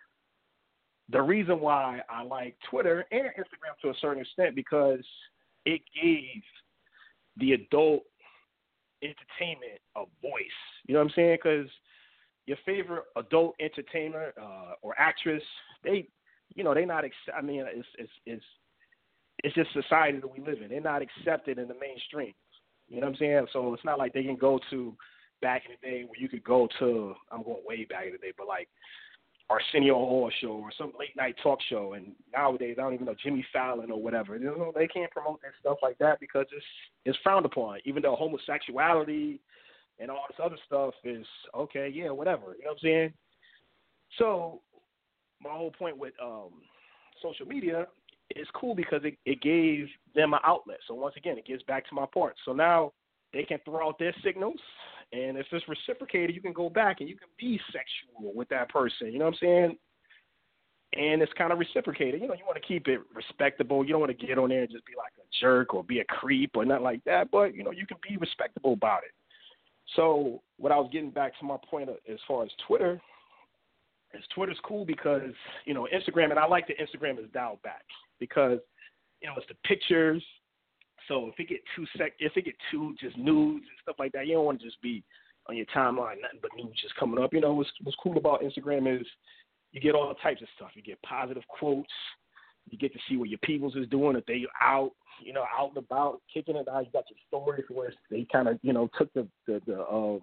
the reason why I like Twitter and Instagram to a certain extent, because it gave the adult entertainment a voice. You know what I'm saying? Because your favorite adult entertainer uh, or actress, they, you know, they're not, ex- I mean, it's, it's, it's, it's just society that we live in. They're not accepted in the mainstream. You know what I'm saying? So it's not like they can go to back in the day where you could go to, I'm going way back in the day, but like Arsenio Hall show or some late night talk show. And nowadays, I don't even know, Jimmy Fallon or whatever. You know, they can't promote that stuff like that because it's it's frowned upon, even though homosexuality and all this other stuff is, okay, yeah, whatever. You know what I'm saying? So my whole point with um, social media is cool because it, it gave them an outlet. So once again, it gets back to my point. So now they can throw out their signals, and if it's reciprocated, you can go back and you can be sexual with that person. You know what I'm saying? And it's kind of reciprocated. You know, you want to keep it respectable. You don't want to get on there and just be like a jerk or be a creep or nothing like that. But, you know, you can be respectable about it. So what I was getting back to my point as far as Twitter is Twitter's cool because, you know, Instagram, and I like that Instagram is dialed back because, you know, it's the pictures, So if it get too sec, if it get too just news and stuff like that, you don't want to just be on your timeline, nothing but news just coming up. You know, what's what's cool about Instagram is you get all types of stuff. You get positive quotes. You get to see what your peoples is doing, if they out, you know, out and about, kicking it out. You got your stories where they kind of, you know, took the, the, the um,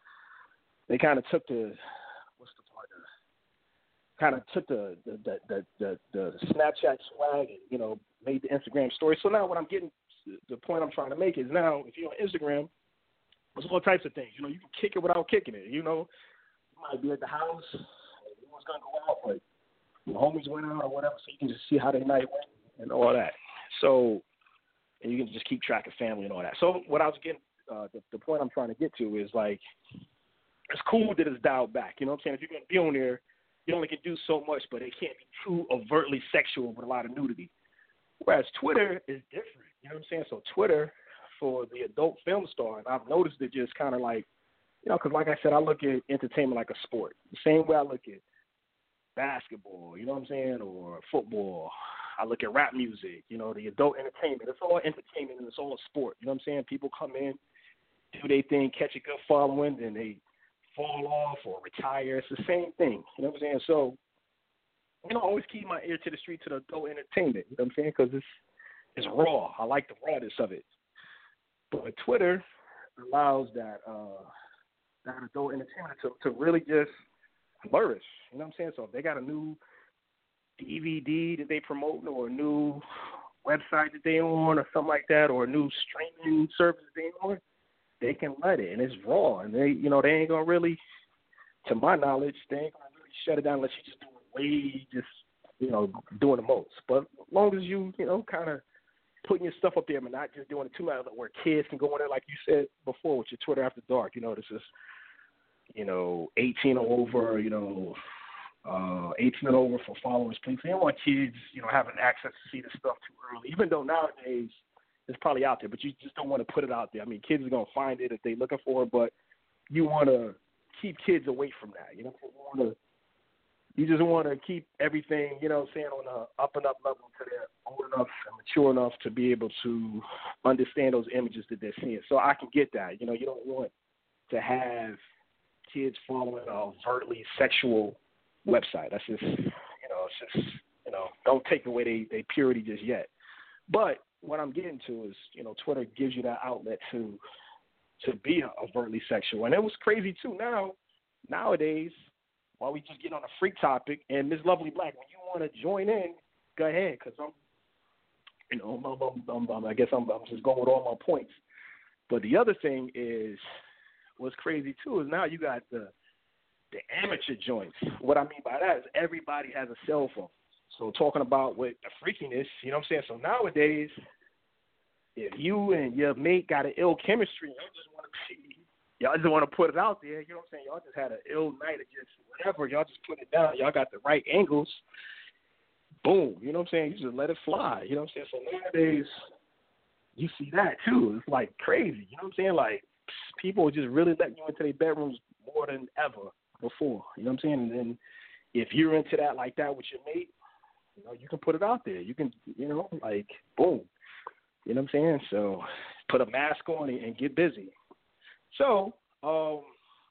they kind of took the, what's the part, kind of took the the, the, the, the, the Snapchat swag and, you know, made the Instagram story. So now what I'm getting, the point I'm trying to make is now if you're on Instagram, there's all types of things. You know, you can kick it without kicking it. You know, you might be at the house, everyone's going to go out, but the homies went out or whatever, so you can just see how their night went and all that. So, and you can just keep track of family and all that. So what I was getting, uh, the, the point I'm trying to get to is, like, it's cool that it's dialed back. You know what I'm saying? If you're going to be on there, you only can do so much, but it can't be too overtly sexual with a lot of nudity. Whereas Twitter is different. You know what I'm saying? So Twitter, for the adult film star, and I've noticed it just kind of like, you know, because like I said, I look at entertainment like a sport. The same way I look at basketball, you know what I'm saying, or football. I look at rap music, you know, the adult entertainment. It's all entertainment and it's all a sport. You know what I'm saying? People come in, do their thing, catch a good following, then they fall off or retire. It's the same thing. You know what I'm saying? So, you know, I always keep my ear to the street to the adult entertainment. You know what I'm saying? Because it's, it's raw. I like the rawness of it. But Twitter allows that uh, that adult entertainment to, to really just flourish. You know what I'm saying? So if they got a new D V D that they promote or a new website that they on or something like that, or a new streaming service that they on, they can let it. And it's raw. And they, you know, they ain't going to really, to my knowledge, they ain't going to really shut it down unless you just do it way, just, you know, doing the most. But as long as you, you know, kind of putting your stuff up there but not just doing it too much where kids can go in there, like you said before, with your Twitter After Dark. You know, this is, you know, eighteen or over, you know, uh, eighteen and over for followers, please. They don't want kids, you know, having access to see this stuff too early, even though nowadays it's probably out there, but you just don't want to put it out there. I mean, kids are going to find it if they're looking for it, but you want to keep kids away from that. You know, you want to, you just want to keep everything, you know what I'm saying, on a up and up level to they're old enough and mature enough to be able to understand those images that they're seeing. So I can get that. You know, you don't want to have kids following an overtly sexual website. That's just, you know, it's just, you know, don't take away their they purity just yet. But what I'm getting to is, you know, Twitter gives you that outlet to to be overtly sexual. And it was crazy, too. Now, nowadays, while we just get on a freak topic, and Miss Lovely Black, when you want to join in, go ahead, because I'm, you know, I'm, I'm, I'm, I guess I'm, I'm just going with all my points. But the other thing is, what's crazy, too, is now you got the the amateur joints. What I mean by that is everybody has a cell phone. So talking about with the freakiness, you know what I'm saying? So nowadays, if you and your mate got an ill chemistry, y'all just want to see, y'all just want to put it out there. You know what I'm saying? Y'all just had an ill night or just whatever. Y'all just put it down. Y'all got the right angles. Boom. You know what I'm saying? You just let it fly. You know what I'm saying? So nowadays, you see that too. It's like crazy. You know what I'm saying? Like people are just really letting you into their bedrooms more than ever before. You know what I'm saying? And then if you're into that like that with your mate, you know, you can put it out there. You can, you know, like, boom. You know what I'm saying? So put a mask on and get busy. So, um,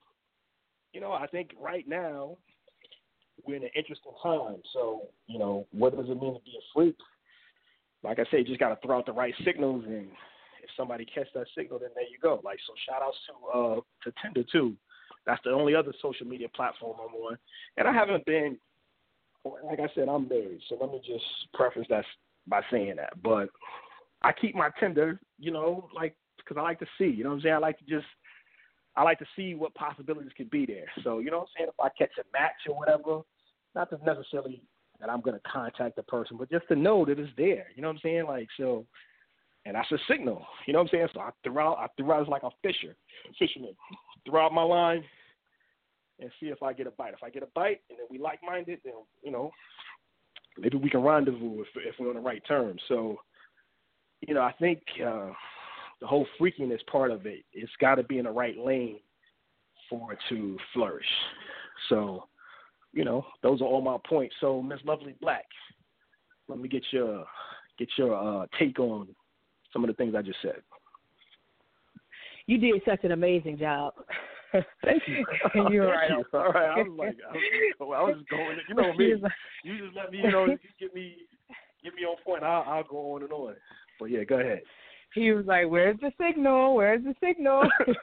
you know, I think right now we're in an interesting time. So, you know, what does it mean to be a freak? Like I say, you just got to throw out the right signals, and if somebody catch that signal, then there you go. Like, so shout outs to, uh, to Tinder, too. That's the only other social media platform I'm on. And I haven't been, like I said, I'm married, so let me just preface that by saying that. But I keep my Tinder, you know, like, because I like to see, you know what I'm saying? I like to just, I like to see what possibilities could be there. So, you know what I'm saying? If I catch a match or whatever, not just necessarily that I'm going to contact the person, but just to know that it's there, you know what I'm saying? Like, so, and that's a signal, you know what I'm saying? So I threw out, I threw out as like a fisher, fisherman, throw out my line and see if I get a bite. If I get a bite and then we like-minded, then, you know, maybe we can rendezvous if, if we're on the right terms. So, you know, I think uh, the whole freakiness part of it, it's got to be in the right lane for it to flourish. So, you know, those are all my points. So, Miss Lovely Black, let me get your get your uh, take on some of the things I just said. You did such an amazing job. Thank you. You're Thank right. you. All right. I was like, I was, just, I was just going. You know me. You just let me. You know, you get me, get me on point. I'll, I'll go on and on. But yeah, go ahead. He was like, "Where's the signal? Where's the signal?"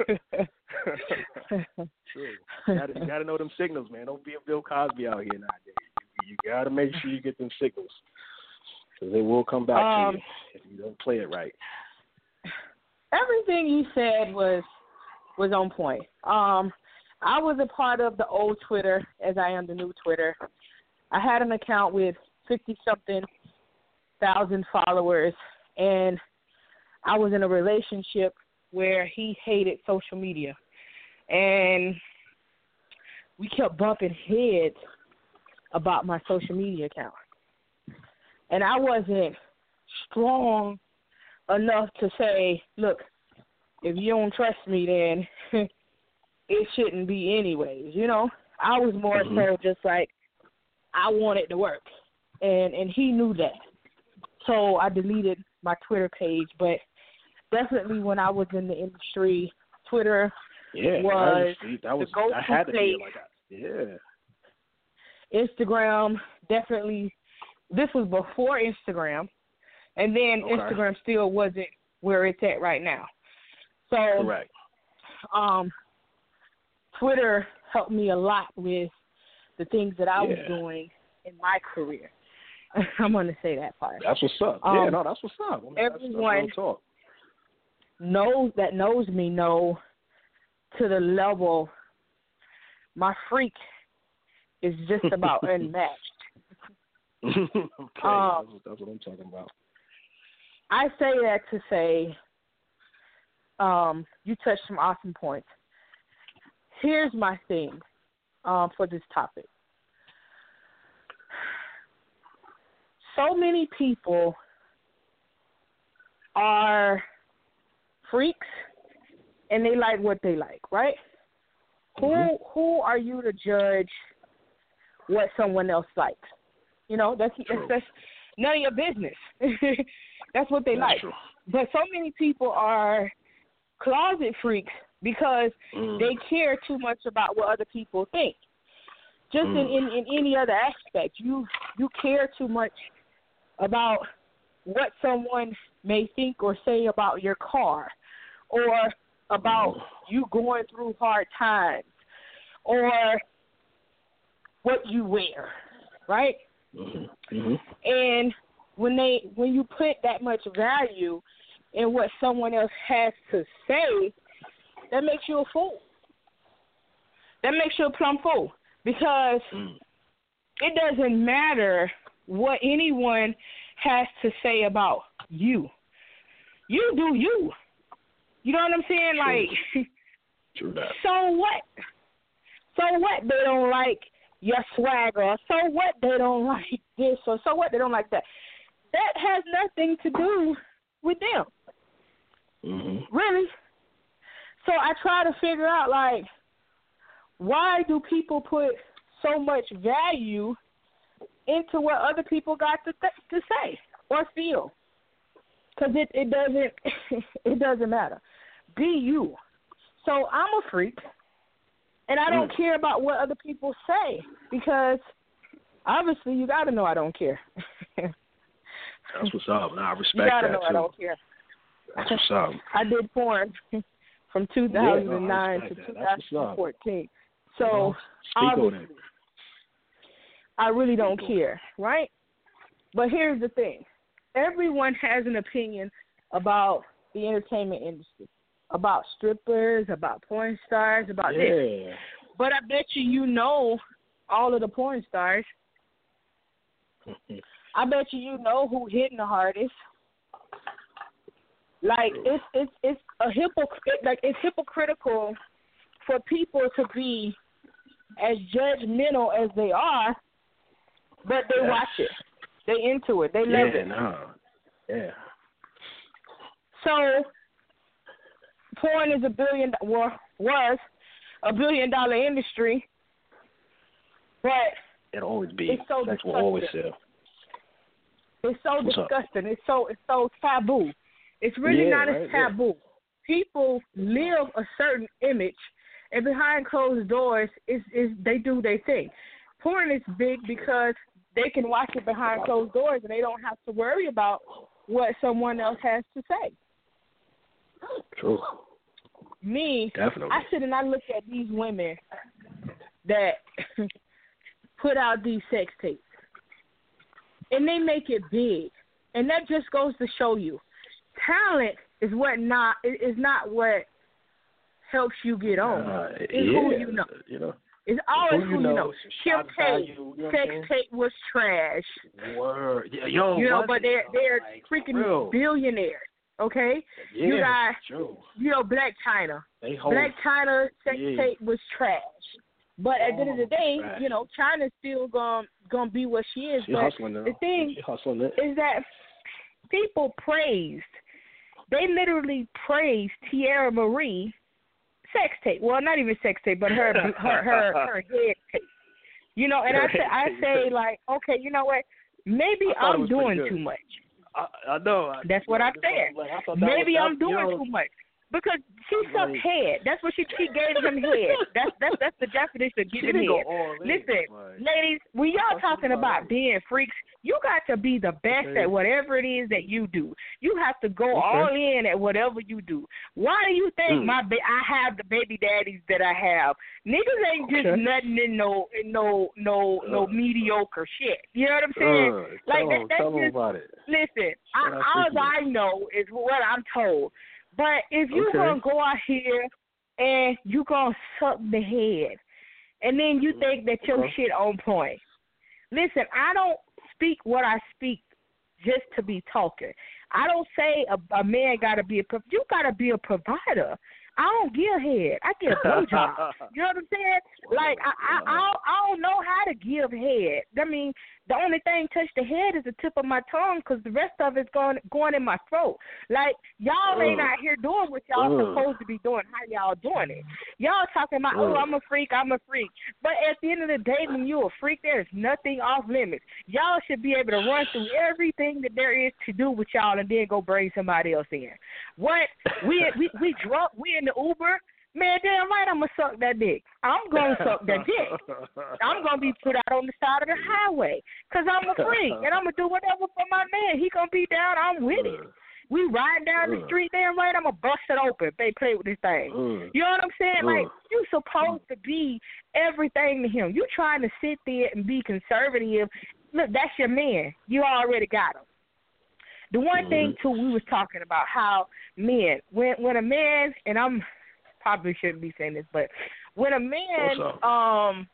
True. You gotta, you gotta know them signals, man. Don't be a Bill Cosby out here nowadays. You, you gotta make sure you get them signals, because they will come back um, to you if you don't play it right. Everything you said was was on point. Um, I was a part of the old Twitter, as I am the new Twitter. I had an account with fifty something thousand followers, and I was in a relationship where he hated social media, and we kept bumping heads about my social media account. And I wasn't strong enough to say, look, if you don't trust me, then it shouldn't be anyways, you know? I was more mm-hmm. so just like, I want it to work, and, and he knew that. So I deleted my Twitter page, but definitely when I was in the industry, Twitter yeah, was that was, that was the go-to I had to place. be like that. Yeah. Instagram, definitely. This was before Instagram, and then okay. Instagram still wasn't where it's at right now. So, correct. Um, Twitter helped me a lot with the things that I yeah. was doing in my career. I'm going to say that part. That's what's up. Um, yeah, no, that's what's up. I mean, everyone that's, that's real talk. knows that knows me know to the level my freak is just about unmatched. okay, um, that's, that's what I'm talking about. I say that to say um, you touched some awesome points. Here's my thing um, for this topic. So many people are freaks and they like what they like, right? Mm-hmm. Who who are you to judge what someone else likes? You know, that's that's, that's none of your business. That's what they that's like. True. But so many people are closet freaks because mm. they care too much about what other people think. Just mm. in, in, in any other aspect, you you care too much about what someone may think or say about your car, or about you going through hard times, or what you wear, right? Mm-hmm. Mm-hmm. And when they when you put that much value in what someone else has to say, that makes you a fool. That makes you a plumb fool, because mm. it doesn't matter what anyone has to say about you. You do you. You know what I'm saying? True. Like, True that. So what? So what they don't like your swagger? So what they don't like this? Or so what they don't like that? That has nothing to do with them. Mm-hmm. Really? So I try to figure out, like, why do people put so much value into what other people got to th- to say or feel? Because it, it doesn't it doesn't matter. Be you. So I'm a freak, and I don't mm. care about what other people say, because obviously you got to know I don't care. That's what's up. Nah, I respect you gotta that know too. I don't care. That's what's up. I did porn from two thousand nine yeah, no, to that. two thousand fourteen. So well, obviously, I really don't Speak care, right? But here's the thing. Everyone has an opinion about the entertainment industry, about strippers, about porn stars, about yeah. this. But I bet you you know all of the porn stars. I bet you you know who hitting the hardest. Like, it's it's it's a hypocrite. Like, it's hypocritical for people to be as judgmental as they are, but they yes. watch it. They into it. They love yeah, it. No. Yeah. So, porn is a billion, well, was a billion dollar industry, but it'll always be. It's so Sex will always disgusting. sell. It's so What's disgusting. Up? It's so it's so taboo. It's really yeah, not right, as taboo. Yeah. People live a certain image, and behind closed doors, is is they do their thing. Porn is big because they can watch it behind closed doors, and they don't have to worry about what someone else has to say. True. Me, Definitely. I sit and I look at these women that put out these sex tapes, and they make it big, and that just goes to show you, talent is what not is not what helps you get on. Uh, it's yeah, who you know. You know. It's always who who you know. know. Kim K, you know sex tape was trash. Word. Yeah, yo, you know, but they're they're like, freaking real. billionaires. Okay, yeah, you got true. you know Black China. They hold, Black China sex yeah. tape was trash. But at the end of the day, trash. you know, China's still gonna gonna be what she is. She but hustling now. the thing she hustling it. is that people praised. They literally praised Tierra Marie sex tape. Well, not even sex tape, but her her her, her head tape. You know, and I say I say like, okay, you know what? Maybe I'm doing too much. I, I know. I, That's what I, I'm saying. Like, I Maybe was, I'm doing you know, too much. Because she sucked like, head. That's what she she gave him head. That's that's that's the definition of giving head. Listen, like, ladies, when y'all talking about being freaks, you got to be the best okay. at whatever it is that you do. You have to go okay. all in at whatever you do. Why do you think mm. my ba- I have the baby daddies that I have? Niggas ain't just okay. nothing in no in no no uh, no mediocre shit. You know what I'm saying? Uh, like tell that, them, that's tell them just, about it. Listen, I, all I know is what I'm told. But if you're okay. going to go out here and you're going to suck the head, and then you think that your okay. shit on point, listen, I don't speak what I speak just to be talking. I don't say a, a man got to be a – you got to be a provider. I don't give head. I give blowjob. You know what I'm saying? Like, I, I, I, don't, I don't know how to give head. I mean, the only thing touch the head is the tip of my tongue because the rest of it's going going in my throat. Like, y'all ain't out here doing what y'all uh. supposed to be doing, how y'all doing it. Y'all talking about, oh, I'm a freak, I'm a freak. But at the end of the day, when you're a freak, there's nothing off limits. Y'all should be able to run through everything that there is to do with y'all and then go bring somebody else in. What? We we we drunk, we in the Uber. Man, damn right, I'm going to suck that dick. I'm going to suck that dick. I'm going to be put out on the side of the highway because I'm a freak, and I'm going to do whatever for my man. He going to be down, I'm with it. We riding down the street, damn right, I'm going to bust it open. They play with this thing. You know what I'm saying? Like, you supposed to be everything to him. You trying to sit there and be conservative. Look, that's your man. You already got him. The one thing, too, we was talking about how men, when when a man, and I'm – probably shouldn't be saying this, but when a man, um,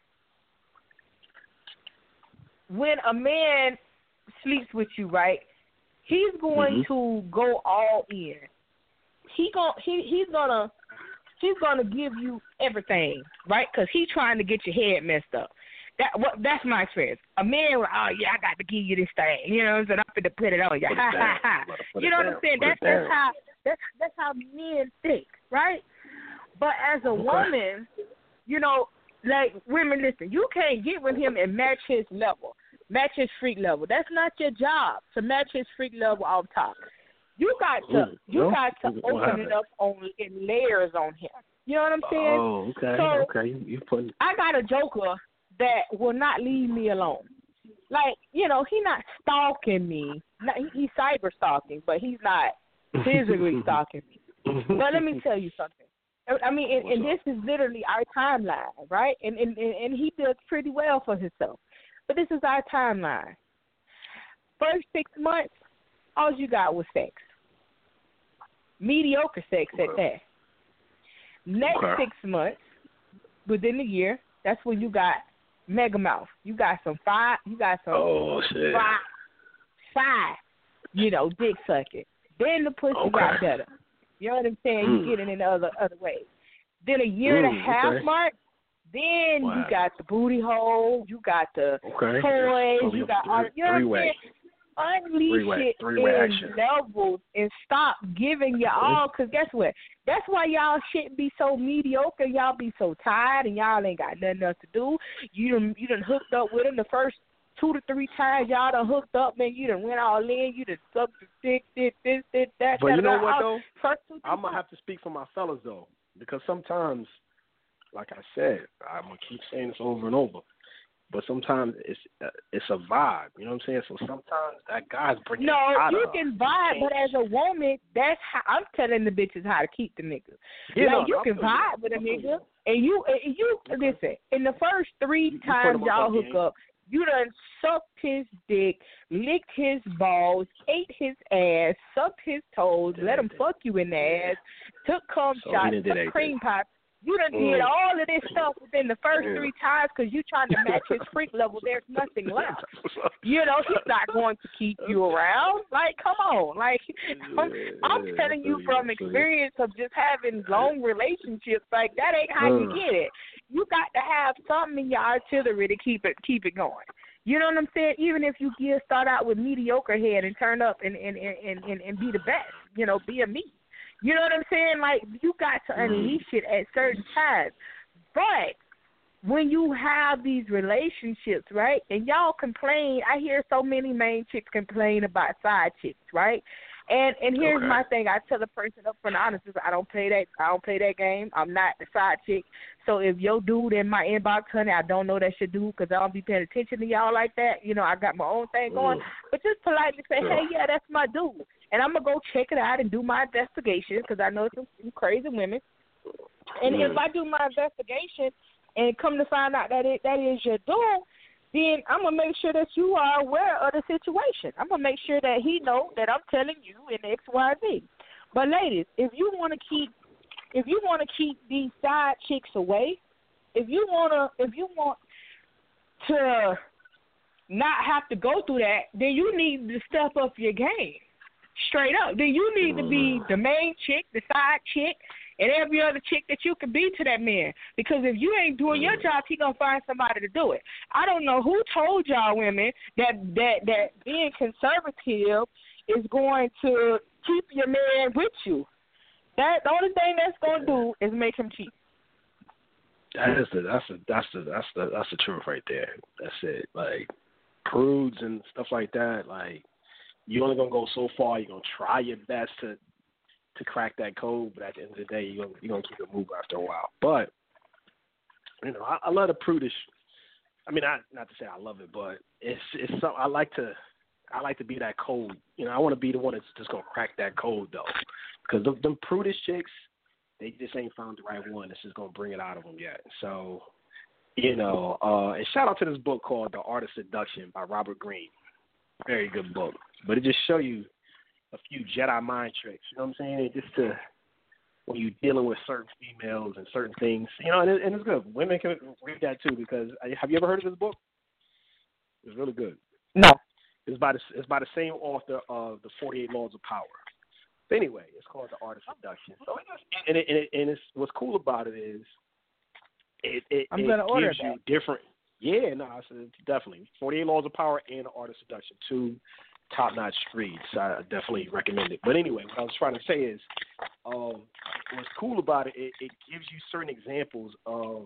when a man sleeps with you, right, he's going mm-hmm. to go all in. He gon' he he's gonna he's gonna give you everything, right? Because he's trying to get your head messed up. That what that's my experience. A man, oh yeah, I got to give you this thing, you know, what I'm saying? I'm finna put it on you, ha ha ha. You know what I'm saying? That's that's how that's that's how men think, right? But as a okay. woman, you know, like women, listen, you can't get with him and match his level, match his freak level. That's not your job to match his freak level off top. You got to, mm, you no, got to open it up on in layers on him. You know what I'm saying? Oh, okay, so okay. You, you putting. I got a joker that will not leave me alone. Like, you know, he not stalking me. Not, he, he's cyber stalking, but he's not physically stalking me. But let me tell you something. I mean, and, and this is literally our timeline, right? And, and and he does pretty well for himself. But this is our timeline. First six months, all you got was sex. Mediocre sex okay. at that. Next okay. six months, within the year, that's when you got mega mouth. You got some five, you got some oh, shit. five, five, you know, dick sucking. Then the pussy okay. got better. You know what I'm saying? Mm. You get it in other other ways. Then a year mm, and a half okay. mark, then wow. you got the booty hole, you got the okay. toys, so you got all, you know what I'm saying? Unleash it in levels and stop giving you all, because guess what? That's why y'all shouldn't be so mediocre. Y'all be so tired and y'all ain't got nothing else to do. You done, you done hooked up with them the first two to three times y'all done hooked up, man, you done went all in, you done sucked the dick, this, this, this, that. But that, you know that, what, all, though? First two, I'm going to have to speak for my fellas, though, because sometimes, like I said, I'm going to keep saying this over and over, but sometimes it's uh, it's a vibe, you know what I'm saying? So sometimes that guy's bringing No, it out you of can her. vibe, but as a woman, that's how I'm telling the bitches how to keep the nigga. Yeah, like no, you no, can I feel vibe you. with a I feel nigga, you. and you and you listen. In the first three You- you put times him up y'all on hook game. up, you done sucked his dick, licked his balls, ate his ass, sucked his toes, Did let him everything. fuck you in the ass, took cum So he shots, done did took cream everything. pie. You done Mm. did all of this stuff within the first Yeah. three times because you trying to match his freak level. There's nothing left. You know, he's not going to keep you around. Like, come on. Like, I'm, I'm Yeah, telling you I feel from I feel experience of just having long relationships. Like, that ain't how you Uh. get it. You got to have something in your artillery to keep it keep it going. You know what I'm saying? Even if you get start out with mediocre head and turn up and and, and, and, and be the best, you know, be a me. You know what I'm saying? Like, you got to unleash it at certain times. But when you have these relationships, right, and y'all complain, I hear so many main chicks complain about side chicks, right? And and here's Okay. my thing. I tell the person up front, honest, I don't play that. I don't play that game. I'm not the side chick. So if your dude in my inbox, honey, I don't know that's your dude because I don't be paying attention to y'all like that. You know, I got my own thing going. Mm. But just politely say, Sure. hey, yeah, that's my dude. And I'm going to go check it out and do my investigation because I know some, some crazy women. And Mm. if I do my investigation and come to find out that it that is your dude, then I'm going to make sure that you are aware of the situation. I'm going to make sure that he knows that I'm telling you in X, Y, Z. But ladies, if you want to keep if you want to keep these side chicks away, if you want to if you want to not have to go through that, then you need to step up your game. Straight up. Then you need to be the main chick, the side chick, and every other chick that you can be to that man. Because if you ain't doing your job, he gonna find somebody to do it. I don't know who told y'all women that that that being conservative is going to keep your man with you. That the only thing that's gonna do is make him cheat. That is the that's the that's the that's the that's the truth right there. That's it. Like prudes and stuff like that, like you're only gonna go so far. You're gonna try your best to to crack that code, but at the end of the day, you're gonna, you're gonna keep it moving after a while. But you know, I, I love the prudish. I mean, not not to say I love it, but it's it's something I like to. I like to be that code. You know, I want to be the one that's just gonna crack that code though, because them, them prudish chicks, they just ain't found the right one that's just gonna bring it out of them yet. So, you know, uh, and shout out to this book called The Art of Seduction by Robert Greene. Very good book, but it just show you a few Jedi mind tricks. You know what I'm saying? Just to when you're dealing with certain females and certain things, you know, and, it, and it's good. Women can read that too because have you ever heard of this book? It's really good. No. It's by the it's by the same author of the forty-eight Laws of Power. But anyway, it's called The Art of Seduction. So it just, and it, and, it, and it's what's cool about it is it it, I'm it gonna order gives you different. Yeah, no, I said definitely forty-eight Laws of Power and The Art of Seduction, two top-notch reads. I definitely recommend it. But anyway, what I was trying to say is, um, what's cool about it, it, it gives you certain examples of,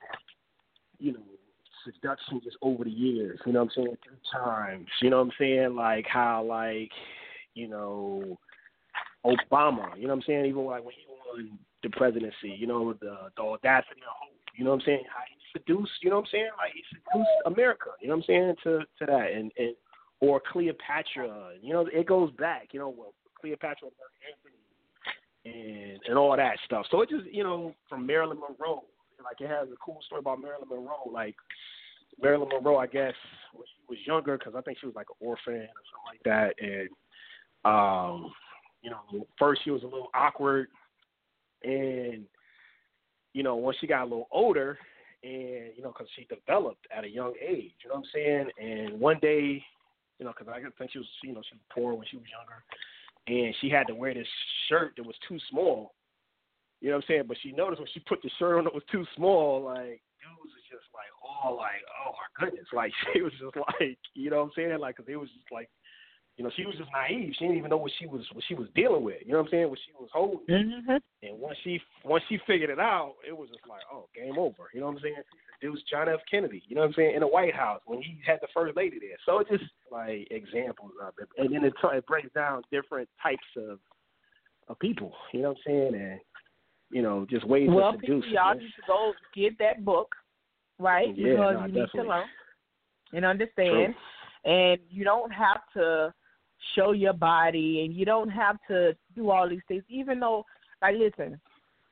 you know, seduction just over the years, you know what I'm saying, through times, you know what I'm saying, like how, like, you know, Obama, you know what I'm saying, even like when he won the presidency, you know, the, the audacity of hope, you know what I'm saying, how he seduced, you know what I'm saying, like he seduced America, you know what I'm saying, to, to that, and, and or Cleopatra, you know, it goes back, you know, well, Cleopatra and Mark Antony and, and all that stuff. So it just, you know, from Marilyn Monroe, like it has a cool story about Marilyn Monroe. Like Marilyn Monroe, I guess, when she was younger, because I think she was like an orphan or something like that. And, um, you know, first she was a little awkward. And, you know, once she got a little older, and, you know, because she developed at a young age, you know what I'm saying? And one day, you know, because I think she was, you know, she was poor when she was younger. And she had to wear this shirt that was too small. You know what I'm saying? But she noticed when she put the shirt on that was too small, like, dudes was just like, oh, like, oh, my goodness. Like, she was just like, you know what I'm saying? Like, because it was just like, you know, she was just naive. She didn't even know what she was what she was dealing with. You know what I'm saying? What she was holding. Mm-hmm. And once she once she figured it out, it was just like, oh, game over. You know what I'm saying? She introduced John F. Kennedy, you know what I'm saying, in the White House when he had the first lady there. So it's just like examples of it. And then it, t- it breaks down different types of, of people, you know what I'm saying, and, you know, just ways well, to seduce people, y'all need to go get that book, right? Yeah, because no, you definitely. need to learn and understand. True. And you don't have to show your body, and you don't have to do all these things, even though, like, listen,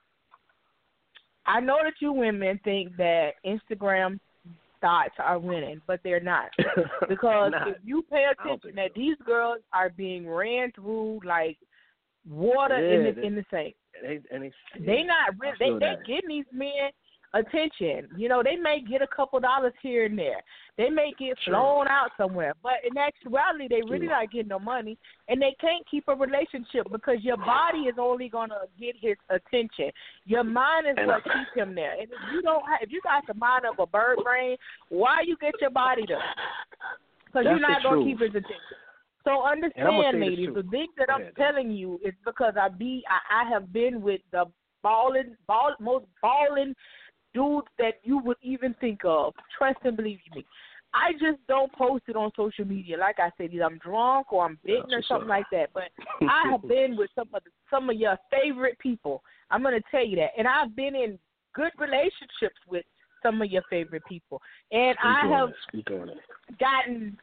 I know that you women think that Instagram thoughts are winning, but they're not. Because not. if you pay attention that so. these girls are being ran through like water yeah, in the they, in the sink. They, and they, they yeah, not really, they they that. getting these men attention. You know, they may get a couple dollars here and there. They may get Sure. flown out somewhere. But in actuality, they really True. not getting no money, and they can't keep a relationship because your body is only going to get his attention. Your mind is And what I- keeps him there. And if you don't have, if you got the mind of a bird brain, why you get your body there? Because you're That's not the going to truth. keep his attention. So And I'm gonna understand, say this ladies, too. the things that Go I'm ahead, telling you is because I be I, I have been with the balling, ball, most balling dudes that you would even think of. Trust and believe me. I just don't post it on social media. Like I said, either I'm drunk or I'm bitten or That's something what's like that. But I have been with some of the, some of your favorite people. I'm going to tell you that. And I've been in good relationships with some of your favorite people. And Speak I on have it. Speak on it. gotten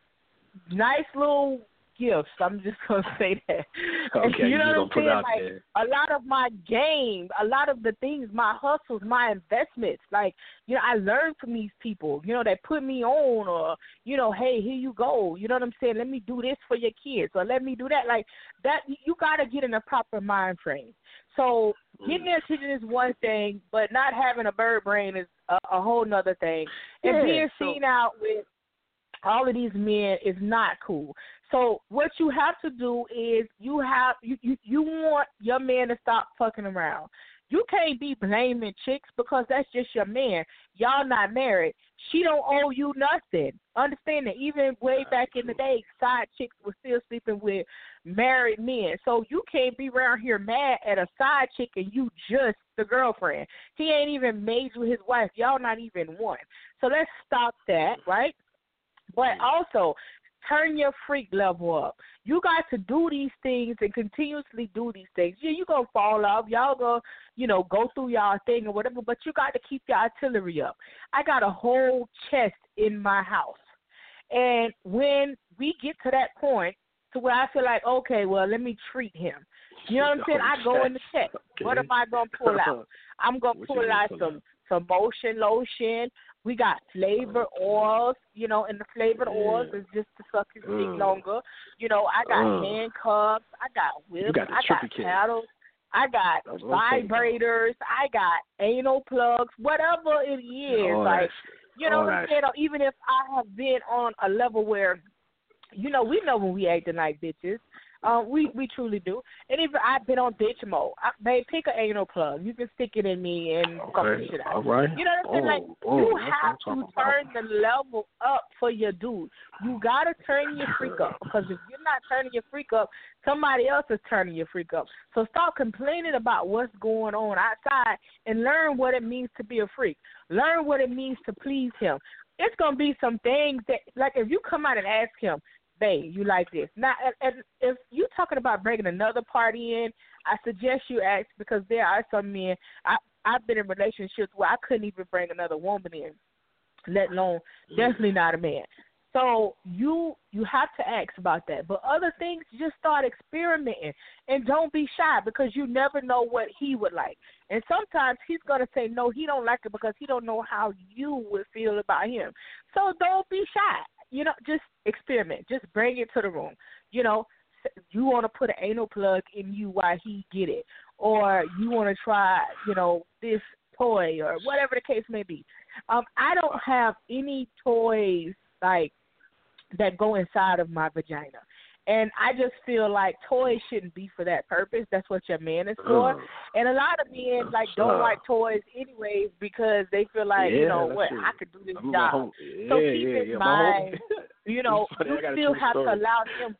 nice little gifts. I'm just gonna say that. Okay, you know you what I'm gonna put it saying? out Like there. a lot of my game, a lot of the things, my hustles, my investments. Like you know, I learned from these people. You know, that put me on, or you know, hey, here you go. You know what I'm saying? Let me do this for your kids, or let me do that. Like that, you gotta get in a proper mind frame. So getting their attention is one thing, but not having a bird brain is a, a whole nother thing. And Yeah, being so- seen out with all of these men is not cool. So what you have to do is you have you, you, you want your man to stop fucking around. You can't be blaming chicks because that's just your man. Y'all not married. She don't owe you nothing. Understand that even way back in the day, side chicks were still sleeping with married men. So you can't be around here mad at a side chick and you just the girlfriend. He ain't even made you his wife. Y'all not even one. So let's stop that, right? But also, turn your freak level up. You got to do these things and continuously do these things. Yeah, you're going to fall off. Y'all going to, you know, go through y'all thing or whatever, but you got to keep your artillery up. I got a whole chest in my house. And when we get to that point to where I feel like, okay, well, let me treat him. You know what I'm saying? I go in the check. Okay. What am I going to pull out? I'm going to What pull you out gonna pull some, out? some motion lotion. We got flavor oils, you know, and the flavored Yeah. oils is just to suck his dick Mm. longer. You know, I got Mm. handcuffs, I got whips, got the I got trippy kid. paddles, I got That's what I'm talking about. vibrators, I got anal plugs, whatever it is. All like, that- you know all what I'm that- saying? Or even if I have been on a level where, you know, we know when we acting like bitches. Um, we, we truly do. And even I've been on bitch mode. I, babe, pick an anal plug. You can stick it in me and fuck the Okay. shit out. All right. You know what I'm saying? Like, Boom, boom. you That's what have I'm to talking turn about. the level up for your dude. You got to turn your freak up because if you're not turning your freak up, somebody else is turning your freak up. So stop complaining about what's going on outside and learn what it means to be a freak. Learn what it means to please him. It's going to be some things that, like, if you come out and ask him, babe, you like this. Now, and if you're talking about bringing another party in, I suggest you ask because there are some men, I, I've been in relationships where I couldn't even bring another woman in, let alone definitely not a man. So you you have to ask about that. But other things, just start experimenting and don't be shy because you never know what he would like. And sometimes he's going to say, no, he don't like it because he don't know how you would feel about him. So don't be shy. You know, just experiment. Just bring it to the room. You know, you want to put an anal plug in you while he get it. Or you want to try, you know, this toy or whatever the case may be. Um, I don't have any toys, like, that go inside of my vagina. And I just feel like toys shouldn't be for that purpose. That's what your man is for. Uh, and a lot of men, like, don't uh, like toys anyways because they feel like, yeah, you know, that's what, true. I could do this I'm job. home. Yeah, So keep yeah, in yeah. mind, you know, It's funny, you I got a still true have story. to allow him.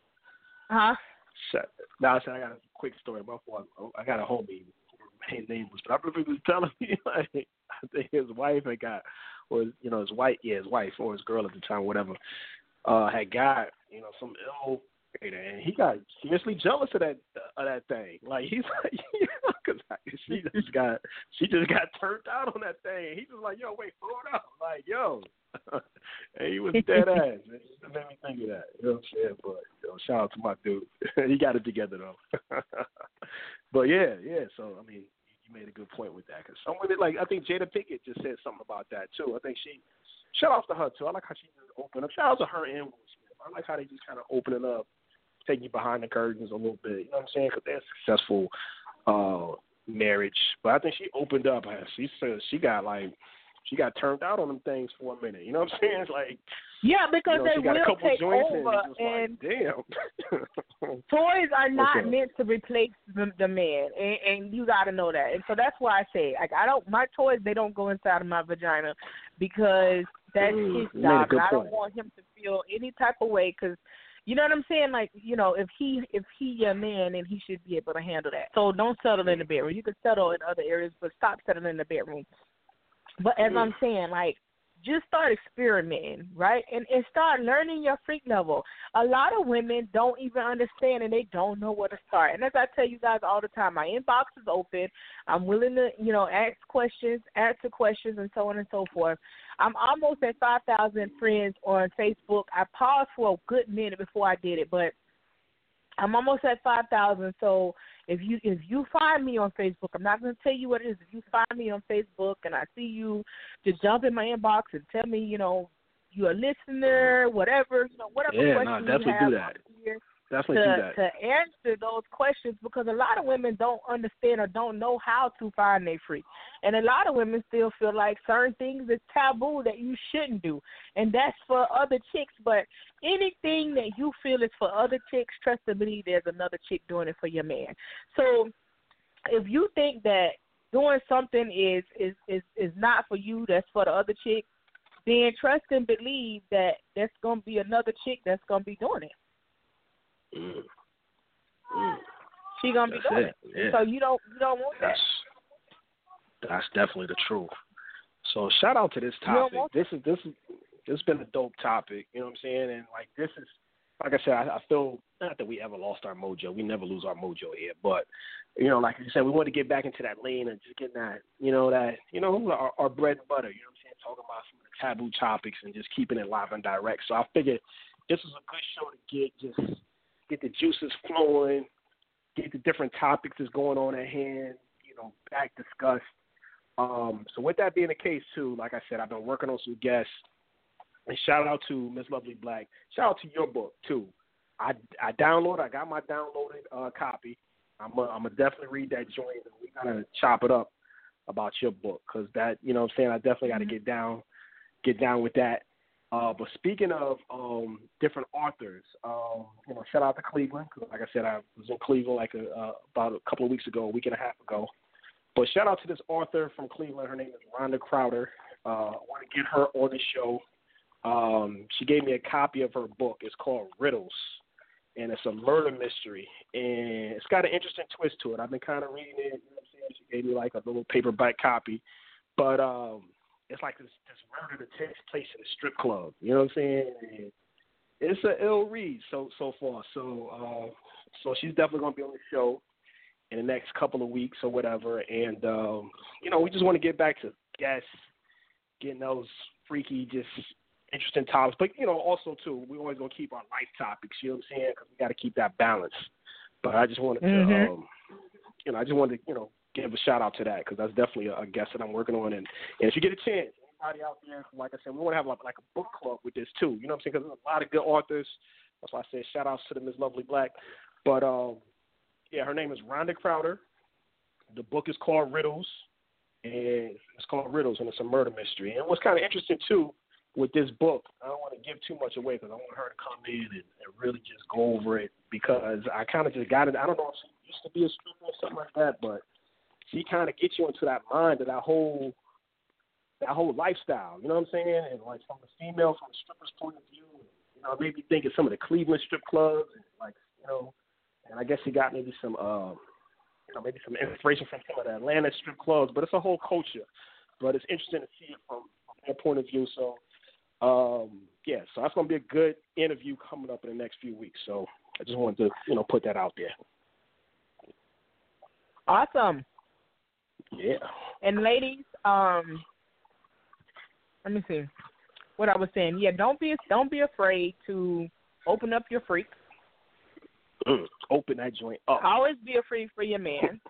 Huh? Shut. Now, I said I got a quick story. My fault. I got a homie. His name was, but I remember he was telling me, like, I think his wife had got, or you know, his wife, yeah, his wife or his girl at the time, whatever, uh, had got, you know, some ill, and he got seriously jealous of that of that thing. Like he's like, because she just got she just got turned out on that thing. He was like, yo, wait, hold up, like yo, and he was dead ass. It just made me think of that. You know what I'm saying? But you know, shout out to my dude. He got it together though. But yeah, yeah. So I mean, you made a good point with that because some women, like I think Jada Pinkett just said something about that too. I think she shout out to her too. I like how she just opened up. Shout out to her and Will Smith. I like how they just kind of open it up, take you behind the curtains a little bit. You know what I'm saying? Because they're a successful uh, marriage. But I think she opened up. She said she got like she got turned out on them things for a minute. You know what I'm saying? It's like yeah, because you know, they she got will a couple take joints over, and, and like, damn. toys are not okay. meant to replace the, the man, and, and you got to know that. And so that's why I say, like, I don't my toys they don't go inside of my vagina because that's mm, his job. And I don't point. want him to feel any type of way because. You know what I'm saying? Like, you know, if he if he your man, then he should be able to handle that. So don't settle in the bedroom. You can settle in other areas, but stop settling in the bedroom. But as I'm saying, like, just start experimenting, right? And and start learning your freak level. A lot of women don't even understand and they don't know where to start. And as I tell you guys all the time, my inbox is open. I'm willing to, you know, ask questions, answer questions, and so on and so forth. I'm almost at five thousand friends on Facebook. I paused for a good minute before I did it, but I'm almost at five thousand. So if you if you find me on Facebook, I'm not going to tell you what it is. If you find me on Facebook and I see you, just jump in my inbox and tell me, you know, you're a listener, whatever, you know, whatever yeah, question no, definitely you have do that. here Definitely to, do that. to answer those questions because a lot of women don't understand or don't know how to find their freak. And a lot of women still feel like certain things is taboo that you shouldn't do. And that's for other chicks. But anything that you feel is for other chicks, trust and believe there's another chick doing it for your man. So if you think that doing something is, is, is, is not for you, that's for the other chick, then trust and believe that there's going to be another chick that's going to be doing it. Mm. Mm. She gonna That's be doing it. it. Yeah. So you don't you don't want that's, that. That's definitely the truth. So shout out to this topic. This is this is this has been a dope topic. You know what I'm saying? And like this is like I said, I, I feel not that we ever lost our mojo. We never lose our mojo here, but you know, like you said, we want to get back into that lane and just get that, you know, that you know, our, our bread and butter. You know what I'm saying? Talking about some of the taboo topics and just keeping it live and direct. So I figured this was a good show to get just. Get the juices flowing, get the different topics that's going on at hand, you know, back discussed. Um, so with that being the case, too, like I said, I've been working on some guests. And shout out to Miss Lovely Black. Shout out to your book, too. I, I downloaded, I got my downloaded uh, copy. I'm going to definitely read that joint, and we got to chop it up about your book because that, you know what I'm saying, I definitely got to get down, get down with that. Uh, but speaking of um, different authors, um, you know, shout out to Cleveland. Cause like I said, I was in Cleveland like a, uh, about a couple of weeks ago, a week and a half ago. But shout out to this author from Cleveland. Her name is Rhonda Crowder. Uh, I want to get her on the show. Um, she gave me a copy of her book. It's called Riddles, and it's a murder mystery. And it's got an interesting twist to it. I've been kind of reading it. You know what I'm saying? She gave me like a little paperback copy. But um, it's like this, this murder that takes place in a strip club. You know what I'm saying? And it's an ill read so so far. So uh, so she's definitely going to be on the show in the next couple of weeks or whatever. And, um, you know, we just want to get back to guests, getting those freaky, just interesting topics. But, you know, also, too, we always going to keep our life topics, you know what I'm saying, because we got to keep that balance. But I just wanted to, mm-hmm. um, you know, I just wanted to, you know, give a shout-out to that because that's definitely a, a guest that I'm working on. And, and if you get a chance, anybody out there, like I said, we want to have like, like a book club with this, too. You know what I'm saying? Because there's a lot of good authors. That's why I said shout-outs to the Miss Lovely Black. But, um, yeah, her name is Rhonda Crowder. The book is called Riddles, and it's called Riddles, and it's a murder mystery. And what's kind of interesting, too, with this book, I don't want to give too much away because I want her to come in and, and really just go over it because I kind of just got it. I don't know if she used to be a stripper or something like that, but she kind of gets you into that mind of that whole that whole lifestyle. You know what I'm saying? And like from the female, from the stripper's point of view, you know, maybe think of some of the Cleveland strip clubs, and like you know, and I guess she got maybe some, uh, you know, maybe some inspiration from some of the Atlanta strip clubs. But it's a whole culture but it's interesting to see it from, from their point of view. So, um, yeah, so that's going to be a good interview coming up in the next few weeks. So I just wanted to, you know, put that out there. Awesome. Yeah. And ladies, um, let me see what I was saying. Yeah, don't be don't be afraid to open up your freak. Mm, open that joint up. Always be a freak for your man.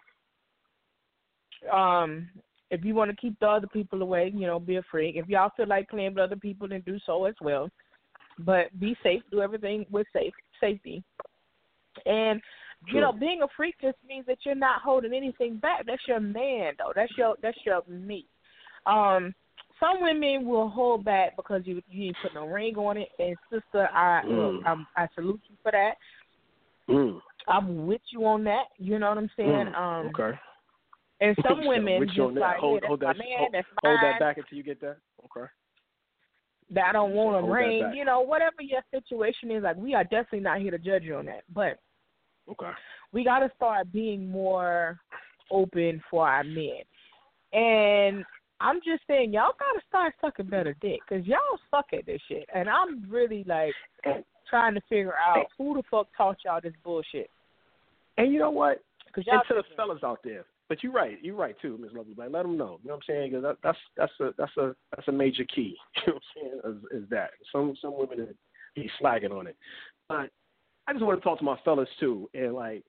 Um, if you want to keep the other people away, you know, be a freak. If y'all feel like playing with other people, then do so as well. But be safe. Do everything with safe safety. And you True. know, being a freak just means that you're not holding anything back. That's your man, though. That's your that's your mate. Um, some women will hold back because you you didn't put no ring on it. And sister, I Mm. look, I'm, I salute you for that. Mm. I'm with you on that. You know what I'm saying? Mm. Um, Okay. And some women With you on just that. like, hold, yeah, that's hold my that, man, hold, that's hold mine. that back until you get that. Okay. That I don't want a Hold that ring. back. You know, whatever your situation is, like we are definitely not here to judge you on that. But Okay. we got to start being more open for our men. And I'm just saying, y'all got to start sucking better dick because y'all suck at this shit. And I'm really, like, trying to figure out who the fuck taught y'all this bullshit. And you know what? Cause y'all and to the fellas out there, but you're right, you're right too, Miz Lovely. Like, let them know. You know what I'm saying? Because that, that's that's a that's a that's a major key. You know what I'm saying? Is, is that some some women be slagging on it, but I just want to talk to my fellas too, and like,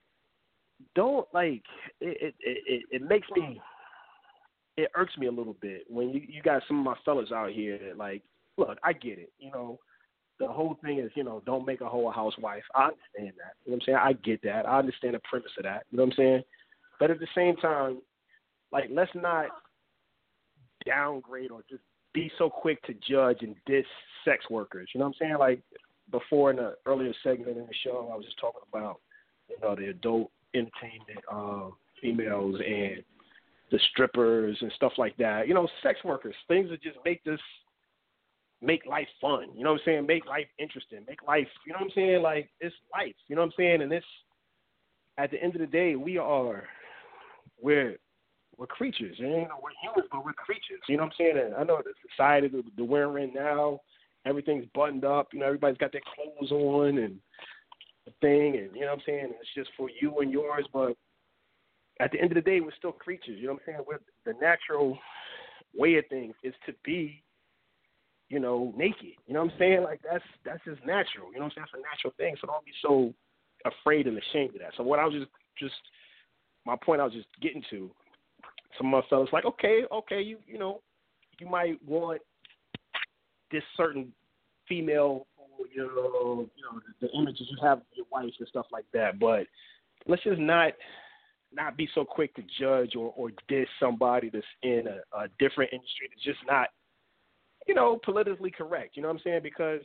don't like it. It it, it makes me. It irks me a little bit when you you got some of my fellas out here that like, look, I get it. You know, the whole thing is, you know, don't make a hoe a housewife. I understand that. You know what I'm saying? I get that. I understand the premise of that. You know what I'm saying? But at the same time, like, let's not downgrade or just be so quick to judge and diss sex workers. You know what I'm saying? Like, before in the earlier segment in the show, I was just talking about, you know, the adult entertainment uh, females and the strippers and stuff like that. You know, sex workers, things that just make this, make life fun. You know what I'm saying? Make life interesting. Make life, you know what I'm saying? Like, it's life. You know what I'm saying? And this, at the end of the day, we are, we're, we're creatures. You know, we're humans, but we're creatures. You know what I'm saying? And I know the society that we're in now, everything's buttoned up. You know, everybody's got their clothes on and the thing, and you know what I'm saying? It's just for you and yours, but at the end of the day, we're still creatures. You know what I'm saying? We're, the natural way of things is to be, you know, naked. You know what I'm saying? Like, that's that's just natural. You know what I'm saying? That's a natural thing. So don't be so afraid and ashamed of that. So what I was just, just my point I was just getting to, some of my fellas like, okay, okay, you you know, you might want this certain female, you know, you know, the, the images you have of your wife and stuff like that. But let's just not not be so quick to judge or, or diss somebody that's in a, a different industry that's just not, you know, politically correct. You know what I'm saying? Because,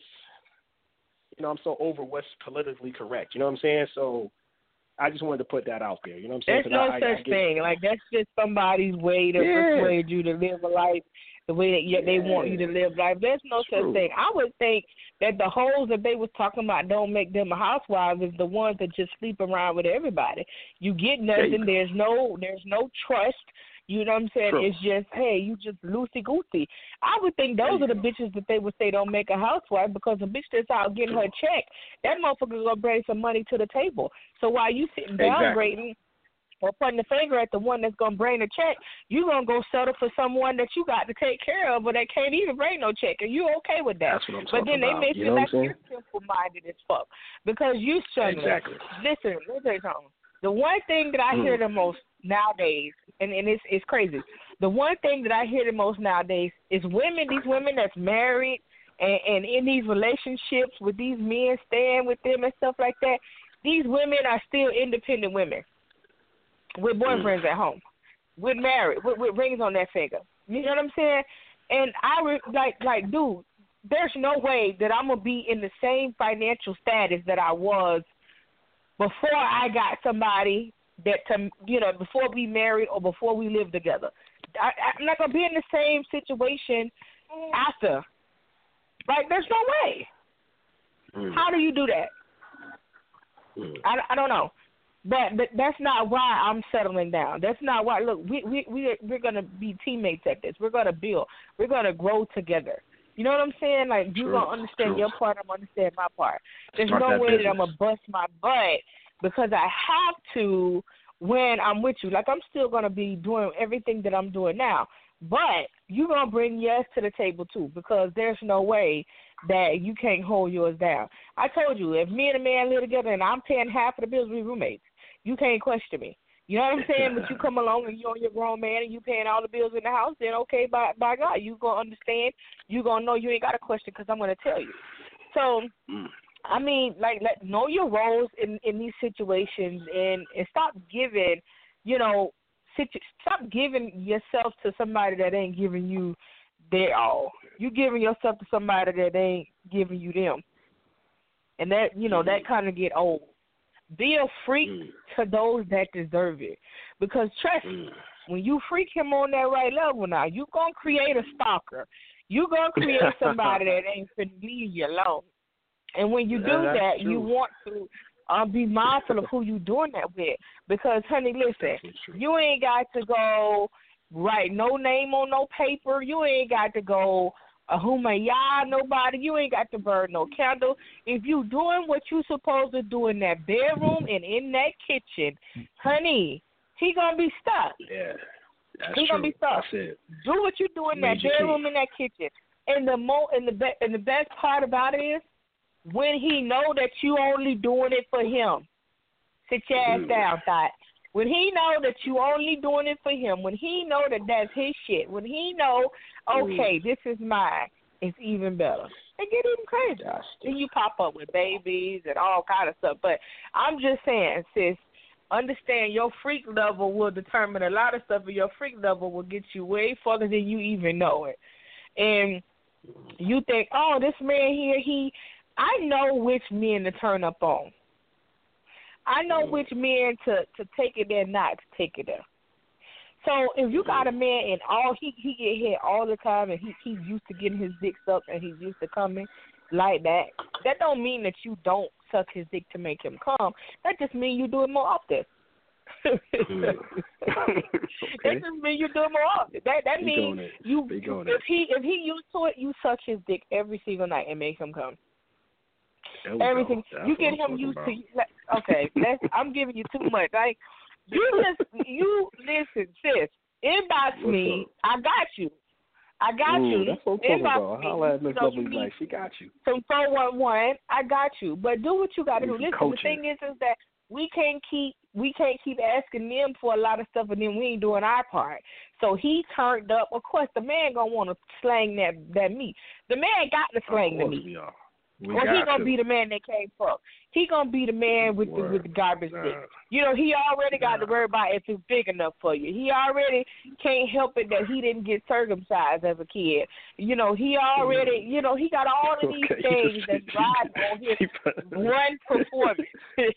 you know, I'm so over what's politically correct. You know what I'm saying? So I just wanted to put that out there. You know what I'm saying? There's no I, such I, I get, thing. Like, that's just somebody's way to Yeah. persuade you to live a life the way that you, they want you to live life. There's no True. such thing. I would think that the hoes that they was talking about don't make them a housewives is the ones that just sleep around with everybody. You get There you nothing. go. There's no there's no trust. You know what I'm saying? True. It's just, hey, you just loosey-goosey. I would think those There are you the go. bitches that they would say don't make a housewife, because a bitch that's out getting her check, that motherfucker's going to bring some money to the table. So while you sitting downgrading or pointing the finger at the one that's going to bring the check, you're going to go settle for someone that you got to take care of, but that can't even bring no check, and you okay with that. That's what I'm but talking then they about. may You feel know like what I'm you're simple-minded as fuck because you struggling. Exactly. Listen, let me tell you something. The one thing that I Mm. hear the most nowadays, and, and it's, it's crazy, the one thing that I hear the most nowadays is women, these women that's married and, and in these relationships with these men, staying with them and stuff like that, these women are still independent women with boyfriends Mm. at home, with married, with, with rings on their finger. You know what I'm saying? And I re- like, like, dude, there's no way that I'm gonna be in the same financial status that I was before I got somebody that, to, you know, before we married or before we lived together. I, I'm not gonna be in the same situation after. Like, there's no way. Mm. How do you do that? Mm. I, I don't know. But, but that's not why I'm settling down. That's not why. Look, we we we we're gonna be teammates at this. We're gonna build. We're gonna grow together. You know what I'm saying? Like you're gonna understand true. your part. I'm gonna understand my part. There's Start no that way business. that I'm gonna bust my butt because I have to when I'm with you. Like I'm still gonna be doing everything that I'm doing now. But you're gonna bring yours to the table too, because there's no way that you can't hold yours down. I told you, if me and a man live together and I'm paying half of the bills, we roommates. You can't question me. You know what I'm saying? But you come along and you're your grown man and you paying all the bills in the house, then okay, by by God, you gonna understand. You gonna know you ain't got a question because I'm gonna tell you. So, I mean, like, like know your roles in, in these situations and, and stop giving, you know, situ- stop giving yourself to somebody that ain't giving you their all. You giving yourself to somebody that ain't giving you them, and that you know mm. that kind of get old. Be a freak mm. to those that deserve it, because trust mm. me, when you freak him on that right level, now you gonna create a stalker. You gonna create somebody that ain't finna leave you alone. And when you do yeah, that, true. you want to uh, be mindful of who you doing that with, because honey, listen, you ain't got to go write no name on no paper. You ain't got to go a humaya nobody. You ain't got to burn no candle. If you doing what you supposed to do in that bedroom and in that kitchen, honey, he gonna be stuck. Yeah, that's he true. gonna be stuck. That's it. Do what you do in that bedroom and that kitchen. And the mo and the be- and the best part about it is when he know that you only doing it for him. Sit your ass mm. down, thought. When he know that you only doing it for him, when he know that that's his shit, when he know, okay, this is mine, it's even better. It get even crazier. Then you pop up with babies and all kind of stuff. But I'm just saying, sis, understand your freak level will determine a lot of stuff, and your freak level will get you way further than you even know it. And you think, oh, this man here, he, I know which men to turn up on. I know which men to, to take it there, not to take it there. So if you got a man and all he he get hit all the time and he he's used to getting his dick sucked and he's used to coming like that, that don't mean that you don't suck his dick to make him come. That just means you do it more often. okay. That just means you do it more often. That that Be means you Be if he if he used to it, you suck his dick every single night and make him come. Everything you get him used about. to. Okay, that's, I'm giving you too much. Like you just you listen, sis. Inbox What's me. Up? I got you. I got Ooh, you. That's what I'm talking about. Holla at Miss Lovely's like she got you. From four one one, I got you. But do what you got to do. Listen, coaching. The thing is, is that we can't keep we can't keep asking them for a lot of stuff, and then we ain't doing our part. So he turned up. Of course, the man gonna want to slang that that meat. The man got to slang the meat. We or he gonna to. be the man that can't fuck. He gonna be the man with the with the garbage nah. dick. You know, he already got nah. to worry about if it's big enough for you. He already can't help it that he didn't get circumcised as a kid. You know, he already, you know, he got all of these okay, things that drive on his one performance.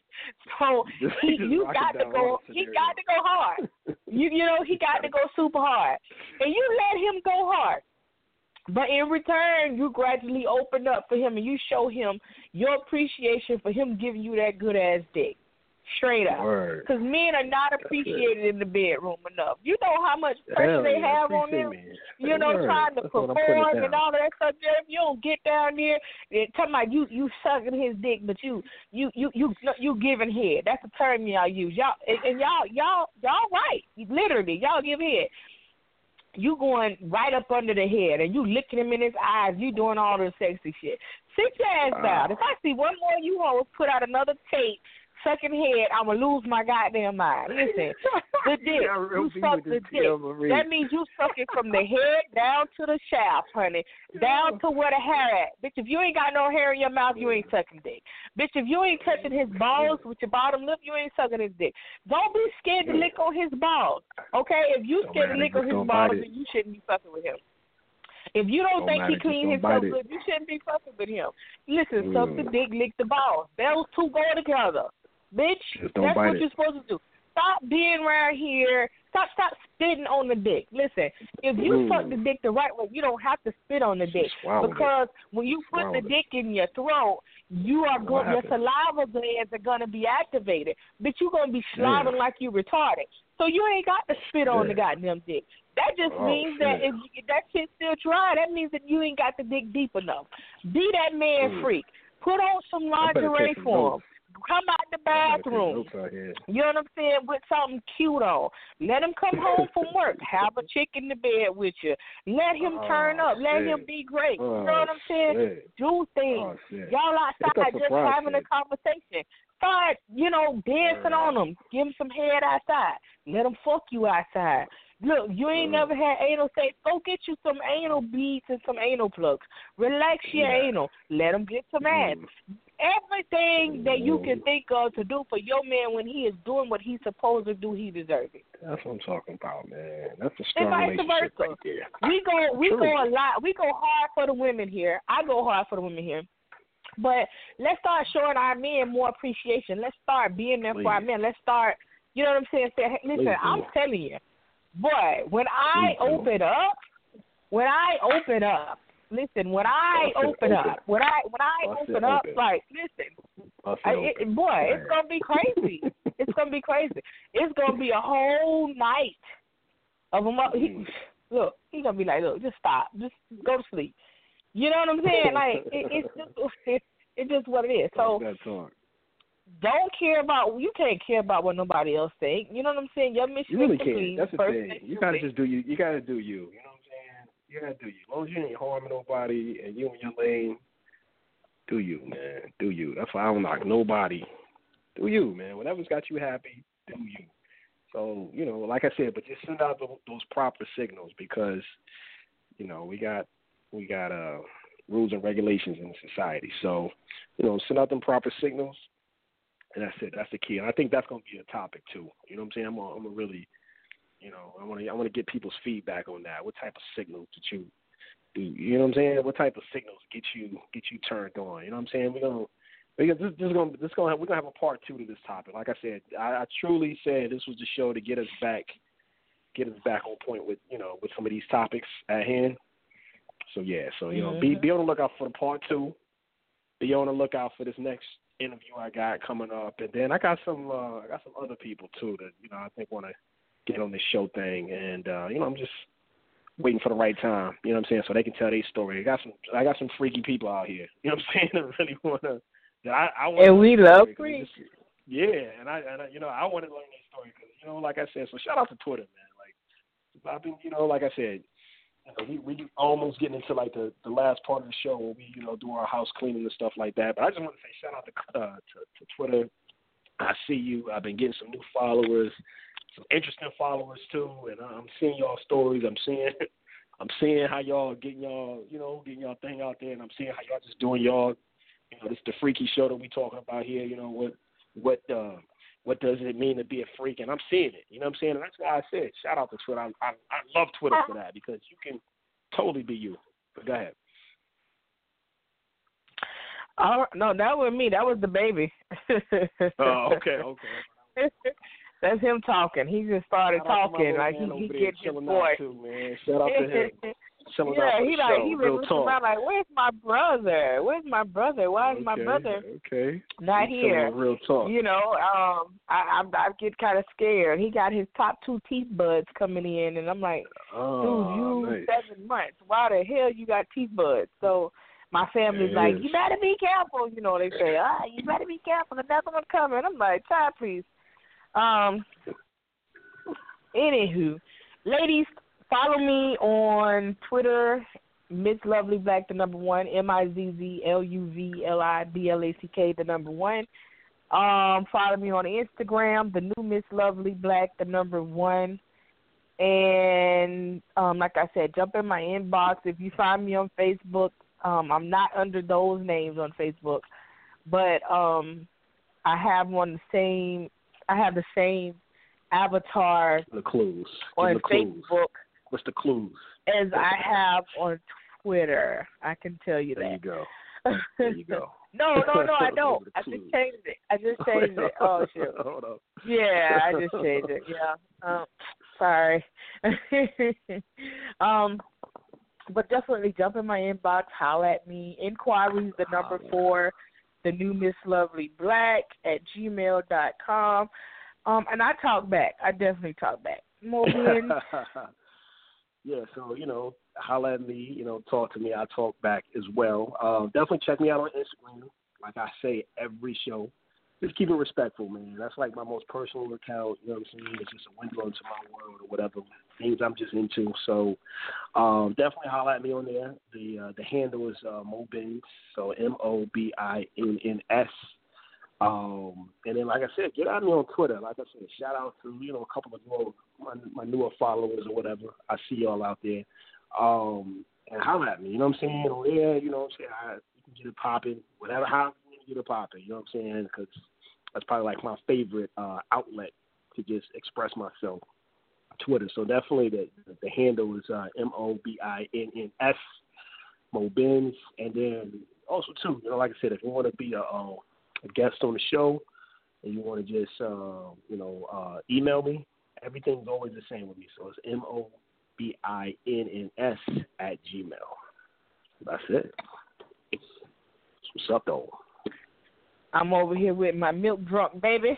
So he, you got to go. He got to go hard. You you know, he got to go super hard, and you let him go hard. But in return, you gradually open up for him and you show him your appreciation for him giving you that good-ass dick. Straight up. Because men are not appreciated in the bedroom enough. You know how much pressure Hell they yeah, have on them? Me. You know, Word. trying to That's perform and all of that stuff. If you don't get down there, and talking about you, you sucking his dick, but you you you you you giving head. That's the term y'all use. Y'all and, and y'all y'all y'all right. Literally, y'all give head. You going right up under the head, and you licking him in his eyes. You doing all this sexy shit. Sit your ass down. If I see one more you hoes put out another tape sucking head, I'm going to lose my goddamn mind. Listen, the dick, you suck the dick. That means you suck it from the head down to the shaft, honey, down to where the hair at. Bitch, if you ain't got no hair in your mouth, you ain't sucking dick. Bitch, if you ain't touching his balls with your bottom lip, you ain't sucking his dick. Don't be scared to lick on his balls, okay? If you scared to lick on his balls, then you shouldn't be fucking with him. If you don't, don't think he clean himself good, you shouldn't be fucking with him. Listen, mm. suck the dick, lick the balls. Those two go together. Bitch, that's what it. you're supposed to do. stop being around here. Stop, stop spitting on the dick. Listen, if you Mm. suck the dick the right way, you don't have to spit on the dick Swallow because when you put Swallow the it. dick in your throat, you are What going. Your happened? saliva glands are gonna be activated, but you're gonna be slobbing Damn. like you retarded. So you ain't got to spit on the Shit. goddamn dick. That just Oh, means that shit. if you- that shit's still dry, that means that you ain't got the dick deep enough. Be that man Mm. freak. Put on some I better lingerie take some for him. notes. Come out the I better take bathroom. notes out here. You know what I'm saying? With something cute on. Let him come home from work. Have a chick in the bed with you. Let him Oh, turn up. Let shit. him be great. Oh, you know what I'm saying? shit. Do things. Oh, shit. Y'all It's outside the just surprise having a shit. conversation. Start, you know, dancing Uh. on them. Give him some head outside. Let him fuck you outside. Look, you ain't Uh. never had anal sex. Go get you some anal beads and some anal plugs. Relax your Yeah. anal. Let him get some ass. Mm. Everything that you Mm. can think of to do for your man when he is doing what he's supposed to do, he deserves it. That's what I'm talking about, man. That's a And strong vice relationship versa. right there. We go, we True. go a lot. We go hard for the women here. I go hard for the women here. But let's start showing our men more appreciation. Let's start being there for our Please. men. Let's start, you know what I'm saying? Say, hey, listen, Please do. I'm telling you, boy, when I Please do. open up, when I open up, listen, when I Bust it open open. up, when I when I Bust it open up, open. like, listen, Bust I, it it, open. boy, Go it's ahead. gonna be crazy. It's gonna be crazy. It's gonna be a whole night of him. Up. He, Mm. look, he gonna be like, look, just stop, just go to sleep. You know what I'm saying? Like, it, it's just it's, it's just what it is. So Talk that talk. don't care about you can't care about what nobody else think. You know what I'm saying? Your mission You really is to can't. please. That's the First thing. thing You to gotta do. just do you. You gotta do you. You know what I'm saying? You gotta do you. As long as you ain't harming nobody and you in your lane, do you, man. Do you. That's why I don't knock nobody. Do you, man. Whatever's got you happy, do you. So, you know, like I said, but just send out the, those proper signals because, you know, we got we got uh rules and regulations in society. So, you know, send out them proper signals. And that's it. That's the key. And I think that's going to be a topic too. You know what I'm saying? I'm gonna, I'm gonna really, you know, I want to I want to get people's feedback on that. What type of signals did you do? You know what I'm saying? What type of signals get you get you turned on? You know what I'm saying? We're gonna because this, this is gonna this gonna have, we're gonna have a part two to this topic. Like I said, I, I truly said this was the show to get us back, get us back on point with you know with some of these topics at hand. So yeah, so you know, Mm-hmm. be be on the lookout for the part two. Be on the lookout for this next interview I got coming up, and then I got some uh, I got some other people too that you know I think want to get on this show thing, and uh, you know I'm just waiting for the right time. You know what I'm saying, so they can tell their story. I got some I got some freaky people out here. You know what I'm saying that really want to that I, I want. And we love freaks. Yeah, and I and I, you know I want to learn their story because you know like I said, so shout out to Twitter, man. Like I've been you know like I said. You know, we we almost getting into like the, the last part of the show where we you know do our house cleaning and stuff like that. But I just want to say shout out to, uh, to to Twitter. I see you. I've been getting some new followers, some interesting followers too, and I'm seeing y'all stories. I'm seeing I'm seeing how y'all getting y'all you know getting y'all thing out there, and I'm seeing how y'all just doing y'all you know this the freaky show that we talking about here. You know what what uh, what does it mean to be a freak? And I'm seeing it. You know what I'm saying? And that's why I said, shout out to Twitter. I, I, I love Twitter for that because you can totally be you. But go ahead. Oh, no, that wasn't me. That was the baby. Oh, okay, okay. That's him talking. He just started Shout out to my talking little like man he, he over there get his chilling out voice. too, man. Shout out to him. Chilling yeah, out for he the like show. he been Real looking talk. around like, where's my brother? Where's my brother? Why is okay, my brother okay. not He's here? Real talk. You know, um, I, I I get kind of scared. He got his top two teeth buds coming in, and I'm like, oh, dude, you nice. seven months. Why the hell you got teeth buds? So my family's There like, is. you better be careful. You know, they say, ah, you better be careful. Another one coming. I'm like, child, please. Um. Anywho, ladies, follow me on Twitter, Miss Lovely Black, the number one, M I Z Z L U V L I B L A C K, the number one. Um, follow me on Instagram, the new Miss Lovely Black, the number one. And um, like I said, jump in my inbox. If you find me on Facebook, um, I'm not under those names on Facebook, but um, I have one the same. I have the same avatar The clues. on Give the clues. Facebook What's the clues? as I have on Twitter. I can tell you There that. you go. There you go. No, no, no, I don't. I just changed it. I just changed it. Oh, shoot. Hold up. Yeah, I just changed it. Yeah. Um, sorry. um, but definitely jump in my inbox, holler at me. Inquiries, the number four, the new Miss Lovely Black at gmail dot com. Um, and I talk back. I definitely talk back. Mobian. Yeah, so, you know, holler at me, you know, talk to me. I talk back as well. Uh, definitely check me out on Instagram. Like I say every show, just keep it respectful, man. That's like my most personal account. You know what I'm saying? It's just a window into my world or whatever, things I'm just into. So um, definitely holler at me on there. The uh, the handle is uh, Mobins, so M O B I N N S. Um, and then, like I said, get at me on Twitter. Like I said, shout out to, you know, a couple of more, my, my newer followers or whatever. I see y'all out there. Um, and holler at me, you know what I'm saying? Oh, yeah, you know what I'm saying? I, you can get it popping, whatever, how you can get it popping, you know what I'm saying? Because that's probably like my favorite uh, outlet to just express myself, Twitter. So definitely the, the handle is uh, M O B I N N S, Mobins. And then also, too, you know, like I said, if you want to be a, uh, a guest on the show and you want to just, uh, you know, uh, email me, everything's always the same with me. So it's M O B I N N S at Gmail. That's it. What's up, though? I'm over here with my milk drunk baby.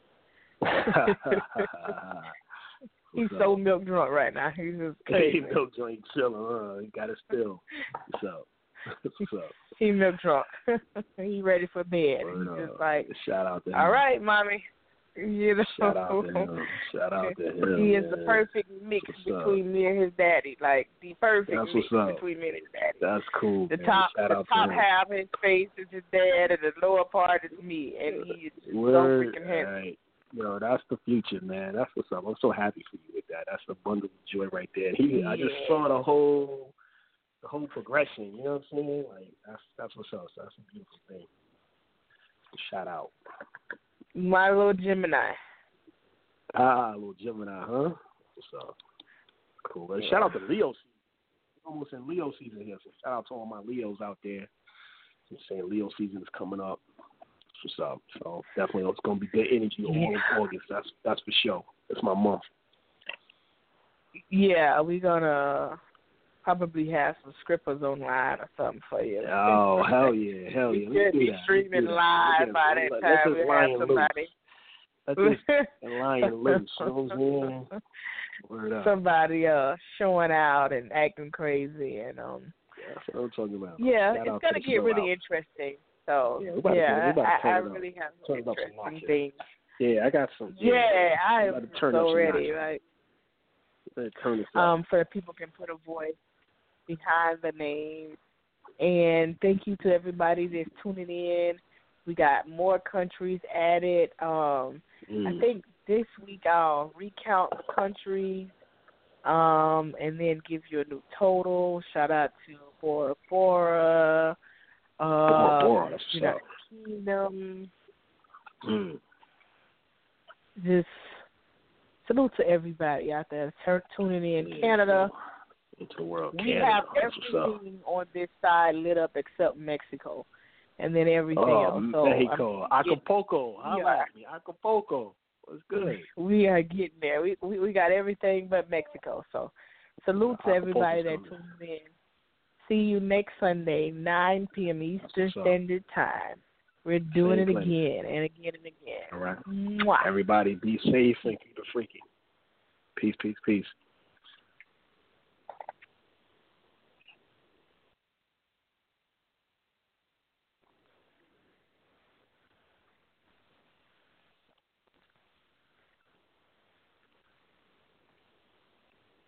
He's so up? milk drunk right now. He's just crazy. He milk drunk, chilling. Uh, he got it still. What's up? What's up? He milk drunk. He ready for bed. He's just like, shout out to him. All right, mommy. You know. Shout out to him. Shout out to him. He is man. the perfect mix what's between up? me and his daddy. Like the perfect That's mix what's up. between me and his daddy. That's cool. The man. top, Shout the out top to him. half of his face is his dad, and the lower part is me, and he is so Word. freaking handsome. Right. Yo, that's the future, man. That's what's up. I'm so happy for you with that. That's a bundle of joy right there. He, yeah. I just saw the whole, the whole progression. You know what I'm saying? Like that's that's what's up. So that's a beautiful thing. So shout out. My little Gemini. Ah, little Gemini, huh? What's up? Cool. Yeah. Shout out to Leo season. We're almost in Leo season here. So shout out to all my Leos out there. I'm saying Leo season is coming up. What's up? So definitely it's gonna be good energy all yeah. of August. That's that's for sure. That's my month. Yeah, we're gonna probably have some scrippers online or something for you. Oh hell yeah, hell yeah. We should be streaming live by that time. We have somebody. That's just lying loose. You know what I'm saying? Word up. Somebody uh showing out and acting crazy and um. Yeah, that's what I'm talking about. Yeah, Shout it's gonna get really out. interesting. So yeah, yeah, to, I, I really have some interesting things. Yeah, I got some. Yeah, yeah I am so ready. Right. Turn this um, up. So that people can put a voice behind the name. And thank you to everybody that's tuning in. We got more countries added. Um, mm. I think this week I'll recount the countries um, and then give you a new total. Shout out to Bora Bora. Uh, Bora, that's United Kingdom. Mm. Just salute to everybody out there tuning in. Yeah, Canada. Into the world. We Canada. have everything on this side lit up except Mexico. And then everything oh, else. So, Mexico. I mean, Acapulco. How about me? Acapulco. What's good? We are getting there. We, we we got everything but Mexico. So salute to everybody that tunes in. See you next Sunday, nine p.m. Eastern Standard Time. We're doing Same it place. again and again and again. All right. Mwah. Everybody be safe and keep it freaky. Peace, peace, peace.